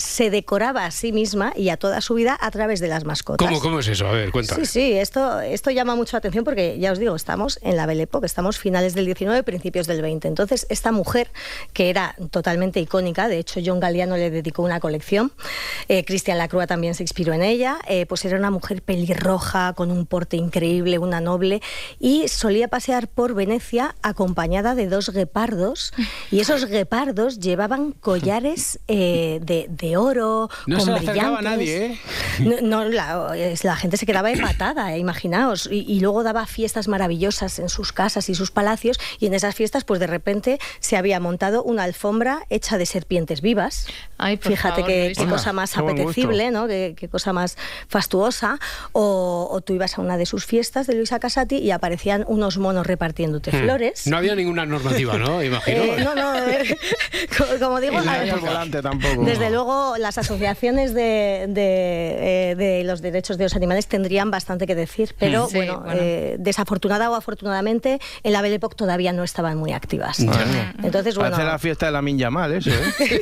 se decoraba a sí misma y a toda su vida a través de las mascotas. ¿Cómo, cómo es eso? A ver, cuéntame. Sí, sí, esto, esto llama mucho la atención porque, ya os digo, estamos en la Belle Époque, estamos finales del diecinueve, principios del veinte. Entonces, esta mujer, que era totalmente icónica, de hecho, John Galliano le dedicó una colección, eh, Christian Lacroix también se inspiró en ella, eh, pues era una mujer pelirroja, con un porte increíble, una noble, y solía pasear por Venecia acompañada de dos guepardos, y esos guepardos llevaban collares eh, de, de oro, no con se le brillantes. acercaba a nadie, ¿eh? No, no la, la gente se quedaba empatada, eh, imaginaos, y, y luego daba fiestas maravillosas en sus casas y sus palacios, y en esas fiestas, pues de repente se había montado una alfombra hecha de serpientes vivas. Ay, por Fíjate favor, qué, Luis. qué cosa más Qué buen apetecible, gusto. ¿no? Qué, qué cosa más fastuosa. O, o tú ibas a una de sus fiestas de Luisa Casati y aparecían unos monos repartiéndote Hmm. flores. No había ninguna normativa, ¿no? Imagino. Eh, no, no, eh, como, como digo, Y no a- había el volante tampoco. desde luego las asociaciones de, de, eh, de los derechos de los animales tendrían bastante que decir, pero Sí, bueno, bueno. eh, desafortunada o afortunadamente, en la Belle Époque todavía no estaban muy activas. Bueno. Entonces, bueno, Parece la fiesta de la Minja Mal, eso, ¿eh?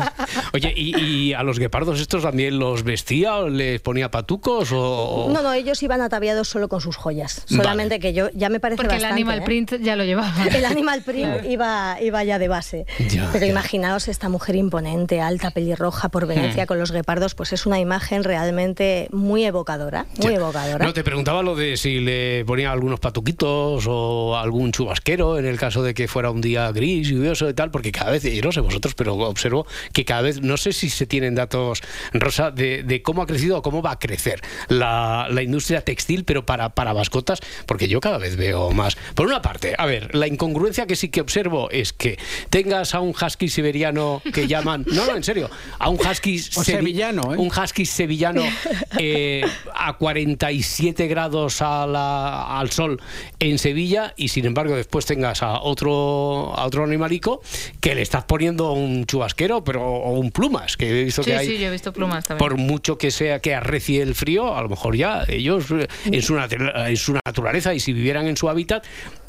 Oye, ¿y, y a los guepardos estos también los vestía o les ponía patucos o...? o- no, no, ellos iban ataviados solo con sus joyas. Vale. Solamente que yo ya me parece Porque el bastante, animal ¿eh? print ya lo llevaba. El animal print iba, iba ya de base. Ya, Pero ya. imaginaos esta mujer imponente, alta, pelirroja, por Venecia, Hmm. con los guepardos, pues es una imagen realmente muy evocadora, muy Ya. evocadora. No, te preguntaba lo de si le ponía algunos patuquitos o algún chubasquero en el caso de que fuera un día gris, lluvioso y tal, porque cada vez, yo no sé vosotros, pero observo que cada vez, no sé si se tienen datos, Rosa, de, de cómo ha crecido o cómo va a crecer la, la industria textil, pero para, para mascotas, porque yo cada vez veo más. Por una parte, a ver, la incongruencia que sí que observo es que tengas a un husky siberiano que llaman, no, no, en serio, a un husky O sevi- sevillano, ¿eh? un husky sevillano eh, a cuarenta y siete grados a la- al sol en Sevilla, y sin embargo después tengas a otro a otro animalico que le estás poniendo un chubasquero pero o un plumas, que he visto Sí, que hay, sí, yo he visto plumas también. por mucho que sea que arrecie el frío, a lo mejor ya ellos eh, en su, natu- en su naturaleza, y si vivieran en su hábitat,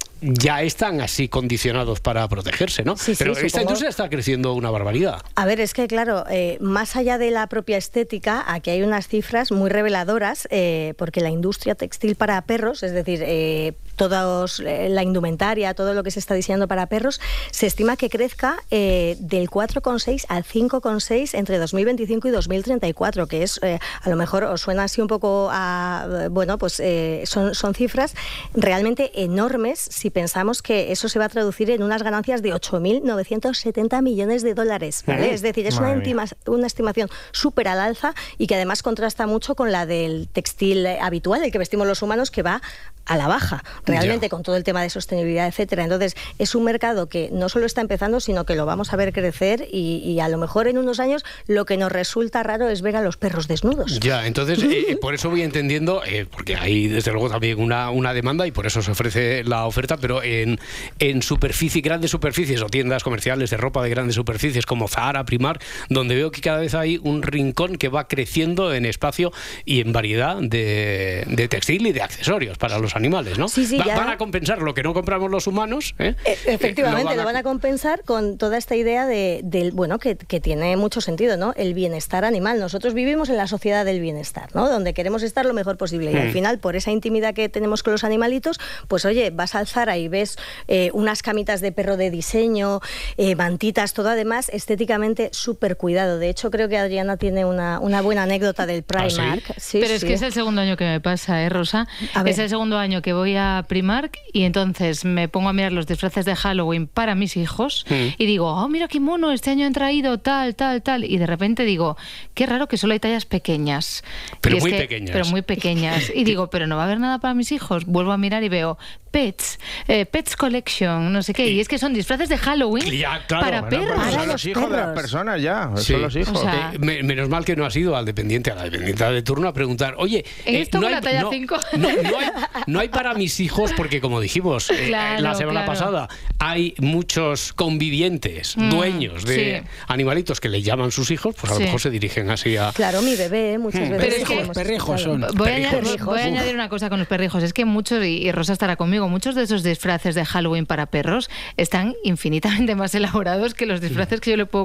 ya están así condicionados para protegerse, ¿no? Sí, sí, Pero esta supongo. industria está creciendo una barbaridad. A ver, es que claro, eh, más allá de la propia estética, aquí hay unas cifras muy reveladoras, eh, porque la industria textil para perros, es decir, eh, todos, eh, la indumentaria, todo lo que se está diseñando para perros, se estima que crezca eh, del cuatro coma seis al cinco coma seis entre dos mil veinticinco y dos mil treinta y cuatro, que es, eh, a lo mejor os suena así un poco a, bueno, pues eh, son, son cifras realmente enormes si pensamos que eso se va a traducir en unas ganancias de ocho mil novecientos setenta millones de dólares, ¿vale? Es decir, es una, Madre mía. intima- una estimación súper al alza y que además contrasta mucho con la del textil eh, habitual, el que vestimos los humanos, que va a la baja, realmente, Ya. con todo el tema de sostenibilidad, etcétera. Entonces, es un mercado que no solo está empezando, sino que lo vamos a ver crecer y, y a lo mejor en unos años lo que nos resulta raro es ver a los perros desnudos. Ya, entonces, eh, por eso voy entendiendo, eh, porque hay desde luego también una, una demanda y por eso se ofrece la oferta, pero en, en superficie, grandes superficies o tiendas comerciales de ropa de grandes superficies como Zara, Primark, donde veo que cada vez hay un rincón que va creciendo en espacio y en variedad de, de textil y de accesorios para los animales, ¿no? Sí, sí, Va- ya- Van a compensar lo que no compramos los humanos, ¿eh? E- Efectivamente, Eh, lo van a compensar con toda esta idea de, del bueno, que, que tiene mucho sentido, ¿no? El bienestar animal. Nosotros vivimos en la sociedad del bienestar, ¿no? Donde queremos estar lo mejor posible. Y al Mm. final, por esa intimidad que tenemos con los animalitos, pues oye, vas al Zara y ves eh, unas camitas de perro de diseño, eh, mantitas, todo además estéticamente súper cuidado. De hecho, creo que Adriana tiene una, una buena anécdota del Primark. Sí, Pero es sí. que es el segundo año que me pasa, ¿eh, Rosa? A ver. Es el segundo año que voy a Primark y entonces me pongo a mirar los disfraces de Halloween para mis hijos Mm. y digo, oh, mira qué mono, este año han traído tal, tal, tal. Y de repente digo, qué raro que solo hay tallas pequeñas. Pero Y es muy que- pequeñas. Pero muy pequeñas. Y digo, pero no va a haber nada para mis hijos. Vuelvo a mirar y veo Pets, eh, Pets Collection, no sé qué. Y es que son disfraces de Halloween Ya, claro. para Bueno, perros. pero son Para los los hijos de las perros. personas ya, Sí. son los hijos. O sea, Eh, me- menos mal que no has ido al dependiente, a la dependiente de turno a preguntar, oye, eh, ¿Esto con la talla no, cinco? no, no hay, no hay para mis hijos, porque como dijimos eh, Claro, la semana claro. pasada, hay muchos convivientes, Mm, dueños de sí. animalitos que le llaman sus hijos, pues a Sí. lo mejor se dirigen así a... Claro, mi bebé, muchas Mm. veces. Pero es que- hemos Perrijos escuchado. son. Voy a, Perrijos. añadir, voy a Perrijos. añadir una cosa con los perrijos. Es que muchos, y, y Rosa estará conmigo, muchos de esos disfraces de Halloween para perros están infinitamente más elaborados que los disfraces que yo le puedo con-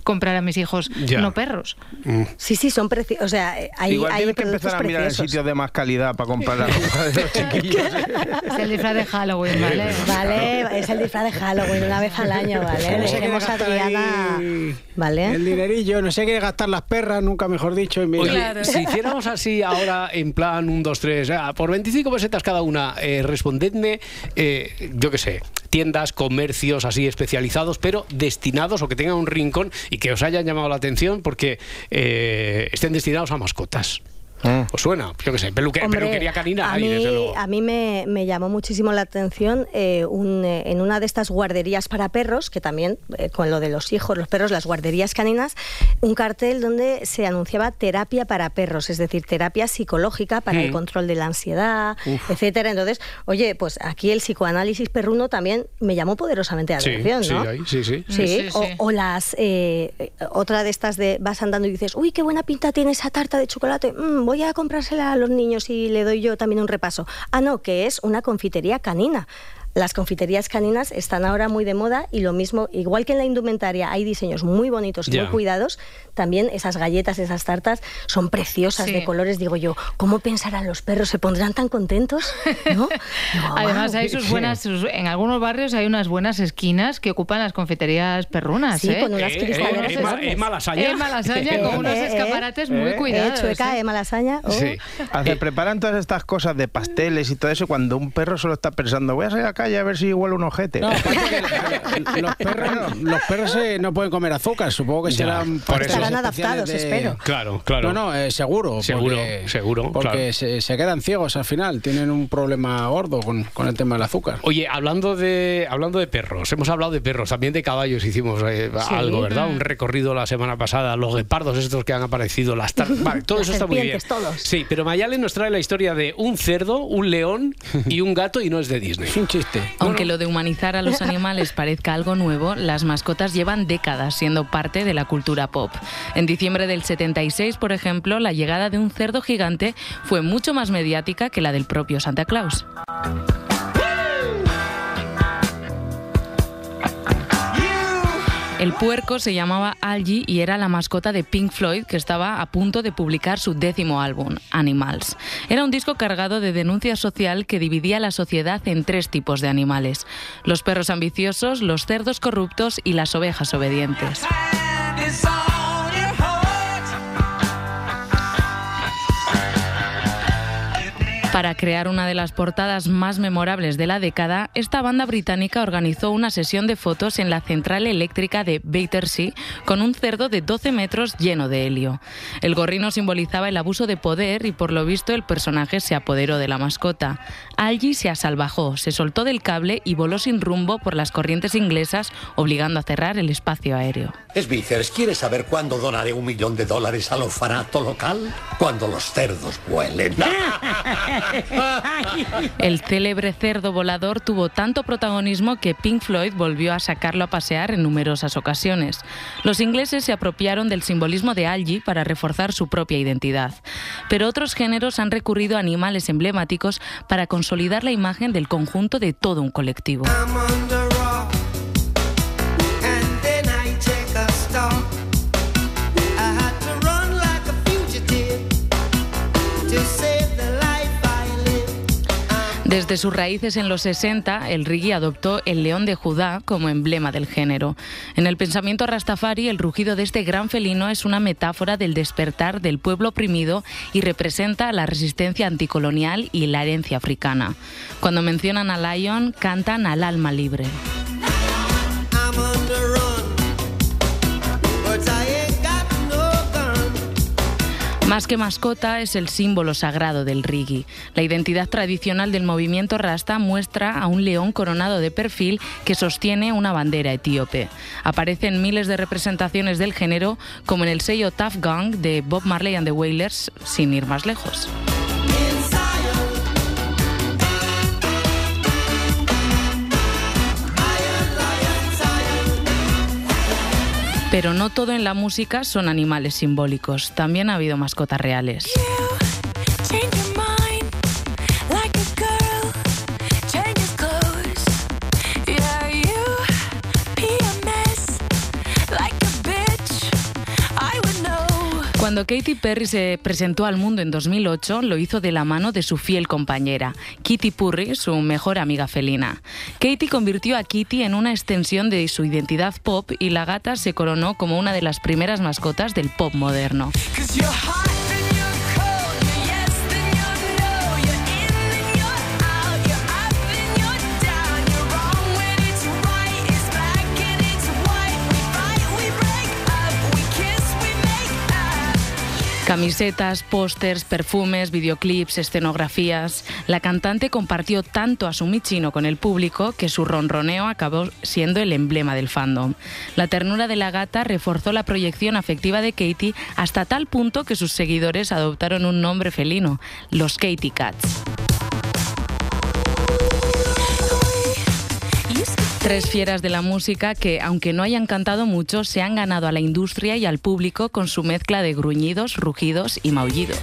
comprar a mis hijos Ya. no perros. Mm. Sí, sí, son preciosos. O sea, hay, Igual hay tienes que productos empezar a mirar en preciosos. sitios de más calidad para comprar la ropa de los chiquillos. Es el disfraz de Halloween, ¿vale? Vale, es el disfraz de Halloween una vez al año, ¿vale? No Le se quiere queremos a gastar Adriana, ahí ¿vale? el dinerillo, no sé qué gastar las perras, nunca mejor dicho. Y mira. Oye, Claro. si hiciéramos así ahora en plan un, dos, tres, ah, por veinticinco pesetas cada una, eh, respondedme, eh, yo qué sé, tiendas, comercios así especializados, pero destinados o que tengan un rincón y que os hayan llamado la atención porque eh, estén destinados a mascotas. ¿Os suena? Yo qué sé, peluque- Hombre, peluquería canina. a Ay, mí, desde luego. a mí me, me llamó muchísimo la atención eh, un, eh, en una de estas guarderías para perros, que también, eh, con lo de los hijos, los perros, las guarderías caninas, un cartel donde se anunciaba terapia para perros, es decir, terapia psicológica para Mm. el control de la ansiedad, Uf. etcétera. Entonces, oye, pues aquí el psicoanálisis perruno también me llamó poderosamente la Sí, atención, sí, ¿no? ahí, sí, sí. Sí, Sí, sí, o, sí. o las eh, otra de estas de vas andando y dices, uy, qué buena pinta tiene esa tarta de chocolate, mm, voy a comprársela a los niños y le doy yo también un repaso. Ah, no, que es una confitería canina. Las confiterías caninas están ahora muy de moda y lo mismo, igual que en la indumentaria hay diseños muy bonitos y Ya. muy cuidados, también esas galletas, esas tartas son preciosas Sí. de colores. Digo yo, ¿cómo pensarán los perros? ¿Se pondrán tan contentos? ¿No? Digo, Además, "Guau". hay sus buenas, sus- en algunos barrios hay unas buenas esquinas que ocupan las confiterías perrunas, Sí, ¿eh? con unas Eh, cristaleras eh, Emma- enormes. Emma Lasaña. Emma Lasaña con unos Eh, eh, escaparates eh, muy eh, cuidados. Eh, chueca, ¿eh? Emma Lasaña. oh. Sí. Hace, Eh, preparan todas estas cosas de pasteles y todo eso cuando un perro solo está pensando, voy a salir a la calle a ver si huele un ojete. No, aparte que los perros, los perros eh, no pueden comer azúcar, supongo que Ya, serán por pastillas eso. Estarán especiales adaptados, espero. Claro, claro. No, no, eh, seguro. Seguro, porque, seguro, Porque claro. se, se quedan ciegos al final, tienen un problema gordo con, con el tema del azúcar. Oye, hablando de hablando de perros, hemos hablado de perros, también de caballos hicimos eh, Sí. algo, ¿verdad? Un recorrido la semana pasada, los guepardos estos que han aparecido, las tar- vale, todo Las eso está muy bien. serpientes, todos. Sí, pero Mayalen nos trae la historia de un cerdo, un león y un gato y no es de Disney. Es un chiste. Aunque lo de humanizar a los animales parezca algo nuevo, las mascotas llevan décadas siendo parte de la cultura pop. En diciembre del setenta y seis, por ejemplo, la llegada de un cerdo gigante fue mucho más mediática que la del propio Santa Claus. El puerco se llamaba Algie y era la mascota de Pink Floyd, que estaba a punto de publicar su décimo álbum, Animals. Era un disco cargado de denuncia social que dividía la sociedad en tres tipos de animales: los perros ambiciosos, los cerdos corruptos y las ovejas obedientes. Para crear una de las portadas más memorables de la década, esta banda británica organizó una sesión de fotos en la central eléctrica de Battersea con un cerdo de doce metros lleno de helio. El gorrino simbolizaba el abuso de poder y, por lo visto, el personaje se apoderó de la mascota. Algie se asalvajó, se soltó del cable y voló sin rumbo por las corrientes inglesas, obligando a cerrar el espacio aéreo. Smithers, ¿quieres saber cuándo donaré un millón de dólares al orfanato local? Cuando los cerdos vuelen. El célebre cerdo volador tuvo tanto protagonismo que Pink Floyd volvió a sacarlo a pasear en numerosas ocasiones. Los ingleses se apropiaron del simbolismo de Algie para reforzar su propia identidad. Pero otros géneros han recurrido a animales emblemáticos para consolidar la imagen del conjunto de todo un colectivo. Desde sus raíces en los sesenta, el reggae adoptó el león de Judá como emblema del género. En el pensamiento rastafari, el rugido de este gran felino es una metáfora del despertar del pueblo oprimido y representa la resistencia anticolonial y la herencia africana. Cuando mencionan a Lion, cantan al alma libre. Más que mascota, es el símbolo sagrado del reggae. La identidad tradicional del movimiento rasta muestra a un león coronado de perfil que sostiene una bandera etíope. Aparece en miles de representaciones del género, como en el sello Tough Gang de Bob Marley and the Wailers, sin ir más lejos. Pero no todo en la música son animales simbólicos. También ha habido mascotas reales. Cuando Katy Perry se presentó al mundo en dos mil ocho, lo hizo de la mano de su fiel compañera, Kitty Purry, su mejor amiga felina. Katy convirtió a Kitty en una extensión de su identidad pop y la gata se coronó como una de las primeras mascotas del pop moderno. Camisetas, pósters, perfumes, videoclips, escenografías. La cantante compartió tanto a su michino con el público que su ronroneo acabó siendo el emblema del fandom. La ternura de la gata reforzó la proyección afectiva de Katy hasta tal punto que sus seguidores adoptaron un nombre felino, los Katy Cats. Tres fieras de la música que, aunque no hayan cantado mucho, se han ganado a la industria y al público con su mezcla de gruñidos, rugidos y maullidos.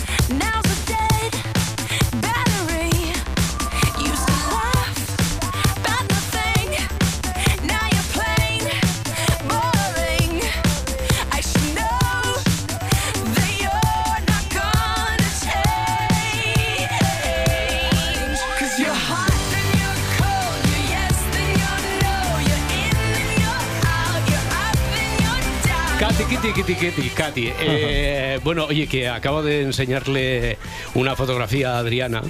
Kitty, Kitty, Kitty, Katy. Eh, bueno, oye, que acabo de enseñarle una fotografía a Adriana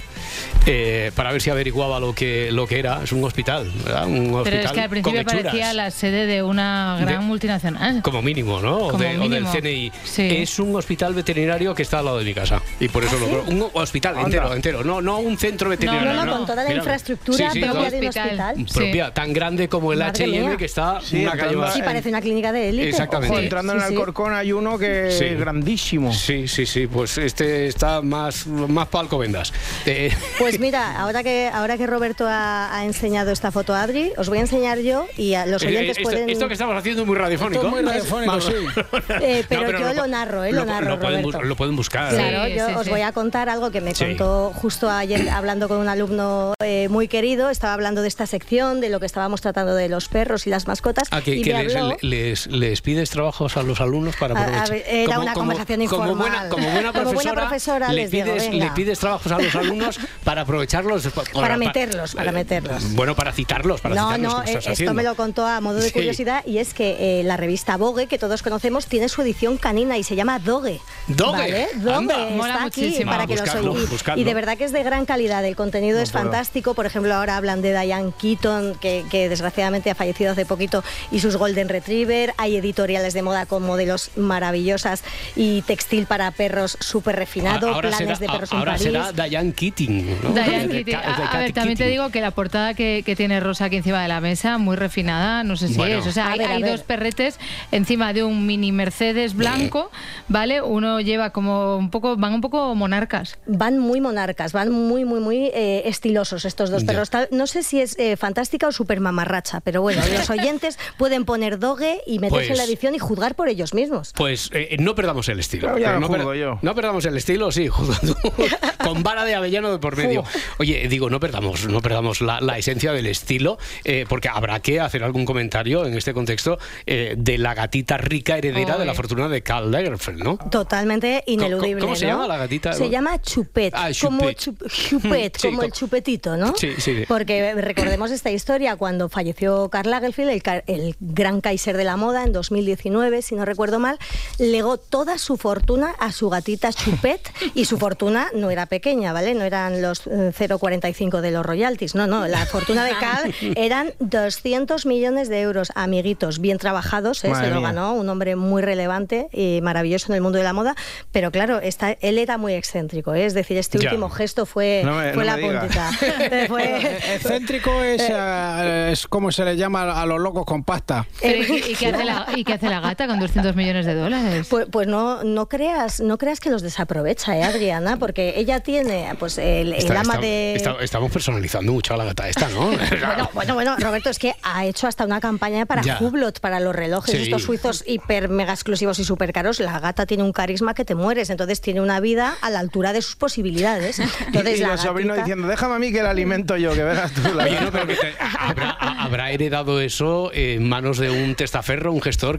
eh, para ver si averiguaba lo que, lo que era. Es un hospital, ¿verdad? Un hospital. Pero es que al principio parecía la sede de una gran de, multinacional. Como mínimo, ¿no? O, de, o del C N I. Sí. Es un hospital veterinario que está al lado de mi casa. Y por eso ¿Ah, lo sí? Un hospital Anda. entero, entero. No, no un centro veterinario. No, no, no, con toda la Mira, infraestructura sí, sí, propia de un hospital. Propia, sí. Tan grande como el Madre H y M mía. Que está sí, una calle más. Sí, parece una clínica de élite. Exactamente. Ojo, entrando sí, en Alcorcón hay uno que sí. es grandísimo. Sí, sí, sí. Pues este está más, más para Alcobendas. Eh. Pues mira, ahora que ahora que Roberto ha, ha enseñado esta foto a Adri, os voy a enseñar yo y a los oyentes eh, esto, pueden... Esto que estamos haciendo es muy radiofónico. Esto es muy radiofónico, sí. Eh, pero, no, pero yo lo, lo narro, eh, lo, lo narro, lo pueden, Roberto. Lo pueden buscar. Claro, eh. yo sí, os sí. voy a contar algo que me contó sí. justo ayer hablando con un alumno eh, muy querido. Estaba hablando de esta sección, de lo que estábamos tratando de los perros y las mascotas. Ah, que, y que me les, habló... les, les pides trabajos a los alumnos para aprovechar. A, a ver, era como, una como, conversación informal. Como buena, como buena profesora, como buena profesora le, les pides, digo, le pides trabajos a los alumnos para aprovecharlos. Para, para meterlos, para meterlos. Bueno, para citarlos, para no, citarlos. No, no, esto haciendo. me lo contó a modo de sí. curiosidad y es que eh, la revista Vogue, que todos conocemos, tiene su edición canina y se llama Doge. Doge. ¿Vale? Doge está aquí muchísimo. para ah, que buscarlo, los buscarlo. Y de verdad que es de gran calidad. El contenido no, es pero... fantástico. Por ejemplo, ahora hablan de Diane Keaton, que, que desgraciadamente ha fallecido hace poquito, y sus Golden Retriever. Hay editoriales de moda con modelos maravillosas y textil para perros súper refinado, ahora planes será, de perros ahora en París. será Diane Keaton, ¿no? Diane Keaton. A, a ver, también te digo que la portada que, que tiene Rosa aquí encima de la mesa, muy refinada, no sé si bueno. es. O sea, hay, ver, hay dos perretes encima de un mini Mercedes blanco, ¿vale? Uno lleva como un poco, van un poco monarcas. Van muy monarcas, van muy, muy, muy eh, estilosos estos dos perros. Yeah. No sé si es eh, fantástica o súper mamarracha, pero bueno, los oyentes pueden poner Doge y meterse pues, en la edición y juzgar por ellos mismos. Pues eh, no perdamos el estilo. Claro, ya no, no, per yo. no perdamos el estilo, sí, jugando con vara de avellano de por medio. Oye, digo, no perdamos, no perdamos la, la esencia del estilo, eh, porque habrá que hacer algún comentario en este contexto eh, de la gatita rica heredera Oy. de la fortuna de Karl Lagerfeld, ¿no? Totalmente ineludible. ¿Cómo, cómo se ¿no? llama la gatita? Se llama Chupet, ah, como Chupet, chup, chupet, sí, como el chupetito, ¿no? Sí, sí. Porque recordemos esta historia, cuando falleció Karl Lagerfeld, el, el gran Kaiser de la moda, en dos mil diecinueve, si no recuerdo mal, legó toda su fortuna a su gatita Chupet, y su fortuna no era pequeña, ¿vale? No eran los eh, cero coma cuarenta y cinco de los royalties, no, no, la fortuna de Karl eran doscientos millones de euros, amiguitos, bien trabajados, ¿eh? Se lo ganó, un hombre muy relevante y maravilloso en el mundo de la moda, pero claro, esta, él era muy excéntrico, ¿eh? Es decir, este ya. último gesto fue, no me, fue no la puntita. fue... Excéntrico es, uh, es como se le llama a los locos con pasta. Pero, ¿y, y, qué hace la, ¿Y qué hace la gata con doscientos millones de dólares? Pues, pues no, no, creas, no creas que los desaprovecha, ¿eh, Adriana? Porque ella tiene pues el, el está, ama está, de... Está, estamos personalizando mucho a la gata esta, ¿no? bueno, bueno, bueno, Roberto, es que ha hecho hasta una campaña para ya. Hublot, para los relojes, sí. estos suizos hiper mega exclusivos y súper caros. La gata tiene un carisma que te mueres, entonces tiene una vida a la altura de sus posibilidades. Entonces, y, y la los gatita... sobrinos diciendo, déjame a mí que la alimento yo, que verás tú. La Oye, no, pero que te, habrá, habrá heredado eso en manos de un testaferro, un gestor, que será el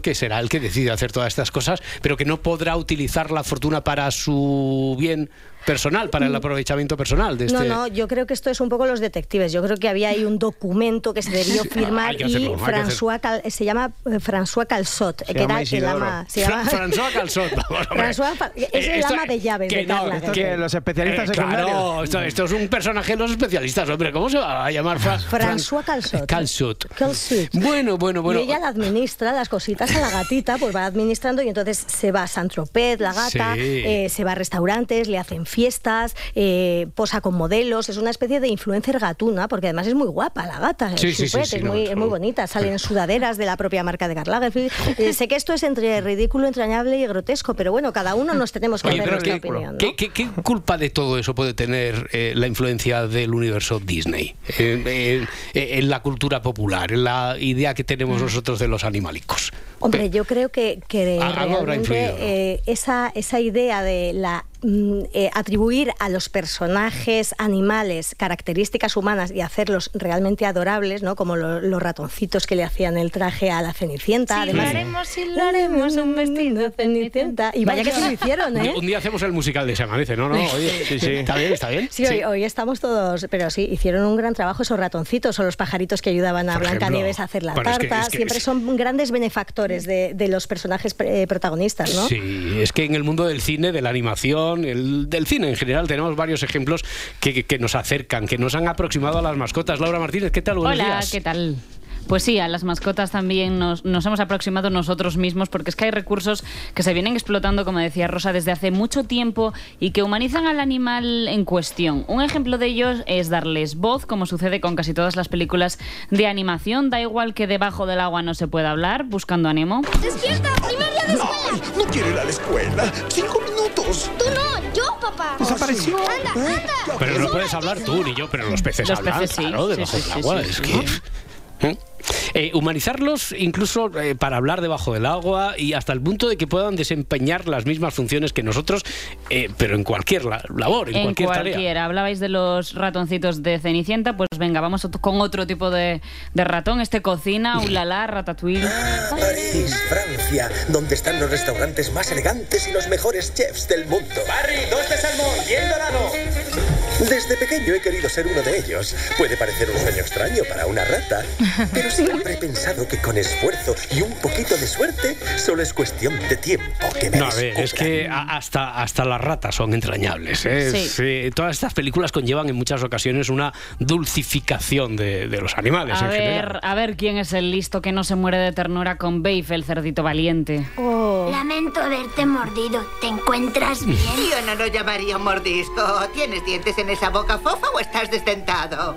que decide hacer todas estas cosas, pero que no podrá utilizar la fortuna para su bien personal, para el aprovechamiento personal de este... No, no, yo creo que esto es un poco los detectives. Yo creo que había ahí un documento que se debió firmar y hacerlo, François Cal, se llama François Calsot, se que era el ama... Se llama... François Calsot, vamos, François, es el esto, ama de llaves que de no, Carla. Esto que los especialistas eh, secundarios. Claro, esto, esto es un personaje de los especialistas, hombre. ¿Cómo se va a llamar? Fra, François Calsot. Calsot. Calsot. Bueno, bueno, bueno. Y ella la administra las cositas a la gatita, pues va administrando y entonces se va a Saint-Tropez, la gata, Sí. eh, se va a restaurantes, le hacen fiestas, eh, posa con modelos, es una especie de influencer gatuna, porque además es muy guapa la gata, Sí, es, sí, chupet, sí, sí, es, no, muy, eso- es muy bonita, salen sudaderas de la propia marca de Karl Lagerfeld. Eh, sé que esto es entre ridículo, entrañable y grotesco, pero bueno, cada uno nos tenemos que Oye, hacer pero nuestra ¿qué, opinión, ¿no? ¿qué, qué, qué culpa de todo eso puede tener eh, la influencia del universo Disney en, en- en la cultura popular, en la idea que tenemos nosotros de los animalicos? Hombre, yo creo que, que Algo habrá realmente influido, ¿no? eh, esa, esa idea de la mm, eh, atribuir a los personajes animales características humanas y hacerlos realmente adorables, ¿no? Como lo- los ratoncitos que le hacían el traje a la Cenicienta. Sí, Además, lo haremos, sí, lo haremos, un vestido de Cenicienta. Y vaya que se lo hicieron, ¿eh? Un día hacemos el musical de Se Amanece, ¿no? no oye, sí, sí. Está bien, está bien. Sí, hoy, hoy estamos todos, pero sí, hicieron un gran trabajo esos ratoncitos o los pajaritos que ayudaban a Por ejemplo. Blancanieves a hacer la Bueno, es que- tarta. es que- Siempre son grandes benefactores de, de los personajes eh, protagonistas, ¿no? Sí, es que en el mundo del cine, de la animación, el, del cine en general, tenemos varios ejemplos que, que- que nos acercan, que nos han aproximado a las mascotas. Laura Martínez, ¿qué tal? Buenos Hola, días. ¿qué tal? Pues sí, a las mascotas también nos, nos hemos aproximado nosotros mismos, porque es que hay recursos que se vienen explotando, como decía Rosa, desde hace mucho tiempo y que humanizan al animal en cuestión. Un ejemplo de ellos es darles voz, como sucede con casi todas las películas de animación. Da igual que debajo del agua no se pueda hablar, Buscando a Nemo. ¡Despierta! ¡Primer día de escuela! No quiero ir a la escuela. Cinco minutos. Tú no, yo, papá. Desapareció. Anda, anda. Pero no puedes hablar tú ni yo, pero los peces Los hablan, peces sí, claro, sí, debajo sí, del sí, agua. sí, es sí. que... ¿eh? Eh, humanizarlos incluso eh, para hablar debajo del agua y hasta el punto de que puedan desempeñar las mismas funciones que nosotros, eh, pero en cualquier la- labor, en, En cualquier cualquiera. tarea. Hablabais de los ratoncitos de Cenicienta, pues venga, vamos ot- con otro tipo de, de ratón. Este cocina, ulala, ratatouille. París, Francia, donde están los restaurantes más elegantes y los mejores chefs del mundo. Barry, dos de salmón, bien dorado. Desde pequeño he querido ser uno de ellos. Puede parecer un sueño extraño para una rata, pero siempre he pensado que con esfuerzo y un poquito de suerte solo es cuestión de tiempo que me No, a ver, es que a- hasta, hasta las ratas son entrañables. ¿eh? Sí. Es, eh, todas estas películas conllevan en muchas ocasiones una dulcificación de, de los animales A en ver, general. a ver quién es el listo que no se muere de ternura con Babe, el cerdito valiente. Lamento haberte mordido. ¿Te encuentras bien? Yo no lo llamaría un mordisco. ¿Tienes dientes en esa boca fofa o estás desdentado?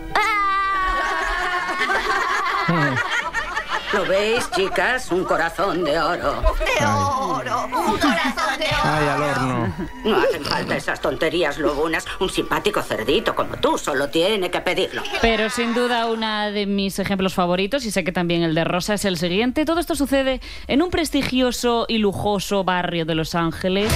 ¿Lo veis, chicas? Un corazón de oro. ¡De oro! ¡Un corazón de oro! Ay, al horno. No hacen falta esas tonterías lobunas. Un simpático cerdito como tú solo tiene que pedirlo. Pero sin duda uno de mis ejemplos favoritos, y sé que también el de Rosa, es el siguiente. Todo esto sucede en un prestigioso y lujoso barrio de Los Ángeles.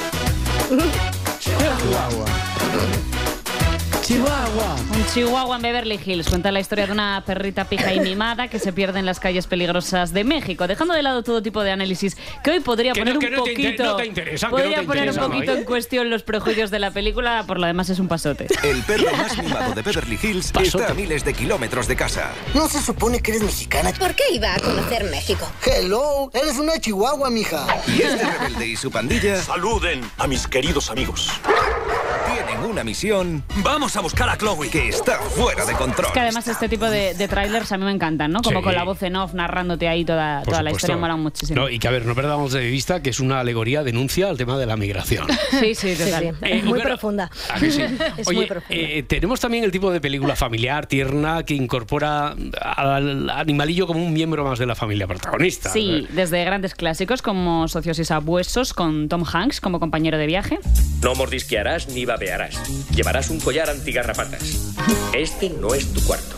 Chihuahua. Chihuahua. Un chihuahua en Beverly Hills. Cuenta la historia de una perrita pija y mimada que se pierde en las calles peligrosas de México, dejando de lado todo tipo de análisis que hoy podría Que poner no- que un no te inter- poquito, no te interesan, que podría no te poner un interesan, poquito ¿no? en cuestión los prejuicios de la película. Por lo demás es un pasote. El perro más mimado de Beverly Hills está a miles de kilómetros de casa. ¿No se supone que eres mexicana? ¿Por qué iba a conocer México? Hello, eres una chihuahua, mija. Y este rebelde y su pandilla Saluden a mis queridos amigos. tienen una misión. Vamos a buscar a Chloe, que está fuera de control. Es que además este tipo de, de trailers a mí me encantan, ¿no? Como Sí. con la voz en off narrándote ahí toda, Por toda la supuesto. historia, mola muchísimo. No, y que a ver, no perdamos de vista que es una alegoría, denuncia al tema de la migración. Sí, sí, total. Eh, muy pero- profunda. ¿A que sí? Es Oye, muy profunda. eh, tenemos también el tipo de película familiar, tierna, que incorpora al animalillo como un miembro más de la familia protagonista. Sí, desde grandes clásicos como Socios y Sabuesos con Tom Hanks como compañero de viaje. No mordisquearás ni babearás. Llevarás un collar antigarrapatas. Este no es tu cuarto.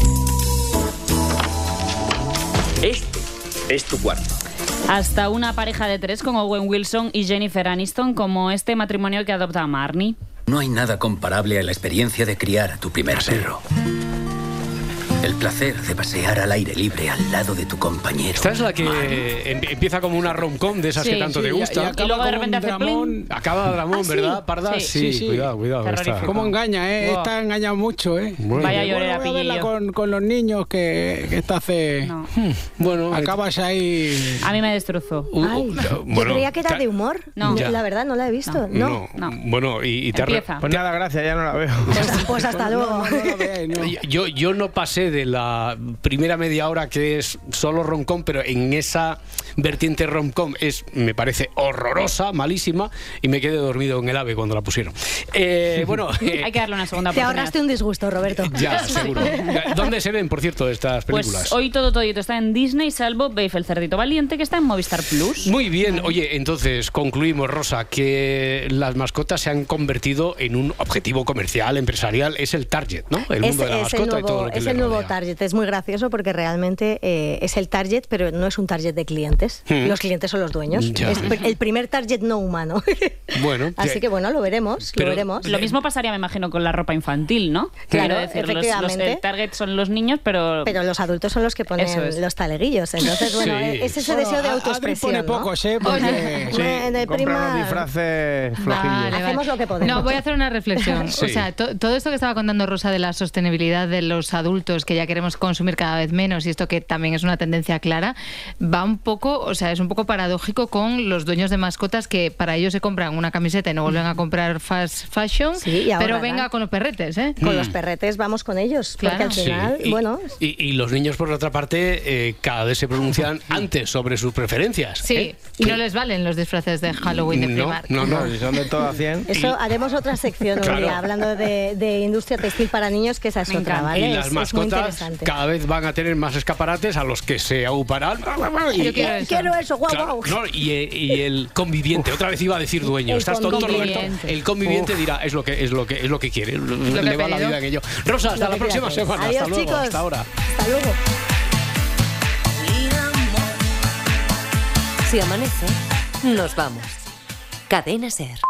Este es tu cuarto. Hasta una pareja de tres con Owen Wilson y Jennifer Aniston como este matrimonio que adopta a Marnie. No hay nada comparable a la experiencia de criar a tu primer perro. El placer de pasear al aire libre al lado de tu compañero. Esta es la que em- empieza como una rom-com de esas Sí, que tanto sí, te y- gusta. y luego de repente hace dramón. Acaba Dramón, ¿Ah, sí? ¿verdad, Parda? Sí, sí, sí. Cuidado, cuidado. Terrorífico. Está. ¿Cómo engaña, eh? Wow. Está engañado mucho, eh. Bueno. Vaya Bueno, llorera, voy a verla pillillo. con, con los niños que, que esta hace... No. Bueno, acabas ahí... A mí me destrozó. Uh, Ay, uh, yo bueno, creía que era ta- de humor. No. Ya. La verdad, no la he visto. No. No. Bueno, y, y te ha re- Empieza. Pues nada, gracias, ya no la veo. Pues, pues hasta luego. Yo, yo no pasé de la primera media hora que es solo rom-com, pero en esa vertiente rom-com es, me parece horrorosa, malísima, y me quedé dormido en el AVE cuando la pusieron. Eh, bueno, eh, Hay que darle una segunda Te oportunidad. ahorraste un disgusto, Roberto. ya, seguro. ¿Dónde se ven, por cierto, estas películas? Pues hoy todo todito está en Disney, salvo Beef el cerdito valiente, que está en Movistar Plus. Muy bien, oye, entonces concluimos, Rosa, que las mascotas se han convertido en un objetivo comercial, empresarial, es el target, ¿no? El Es, mundo de la es mascota el y todo nuevo, lo que es le el nuevo rodea. target. Es muy gracioso porque realmente eh, es el target, pero no es un target de clientes. Hmm. Los clientes son los dueños. Ya. Es pr- el primer target no humano. Bueno, Así que bueno, lo veremos, Pero- lo veremos. Lo mismo pasaría, me imagino, con la ropa infantil, ¿no? Claro, Quiero decir, los, los- efectivamente. el target son los niños, pero... Pero los adultos son los que ponen Eso es. los taleguillos. Entonces, bueno, Sí. es ese Bueno, deseo de a- autoexpresión. Adri pone ¿no? pocos, ¿eh? Porque... Sí, en el compra prima- los disfraces flojillos. Vale, vale. Hacemos lo que podemos. No, voy a hacer una reflexión. Sí. O sea, to- todo esto que estaba contando Rosa de la sostenibilidad de los adultos, que ya queremos consumir cada vez menos, y esto que también es una tendencia clara, va un poco, o sea, es un poco paradójico con los dueños de mascotas que para ellos se compran una camiseta y no vuelven a comprar fast fashion, Sí, y pero ahorrarán. venga con los perretes, ¿eh? Con los perretes vamos con ellos, porque Claro. al Sí, final, y, bueno, y, y los niños, por otra parte, eh, cada vez se pronuncian antes sobre sus preferencias. Sí, ¿eh? y no les valen los disfraces de Halloween de No, Primark. no, no. No, si son de todo a cien. eso haremos otra sección un Claro. día, hablando de, de industria textil para niños, que esa es Me otra, encanta. ¿vale? Y Es- las es muy mascotas interesante. cada vez van a tener más escaparates a los que se auparán. Y, Yo quiero eso. Quiero eso, guau, Claro, guau. no, y, eh, y el conviviente, otra vez iba a decir dueño. El ¿Estás tonto, Roberto? conviviente. El conviviente dirá, es lo que es lo que es lo que quiere. que Le he va la pedido. vida en ello. Rosa, hasta Lo la que próxima quieras. semana. Adiós, hasta luego, chicos. hasta ahora. Hasta luego. Si amanece, nos vamos. Cadena Ser.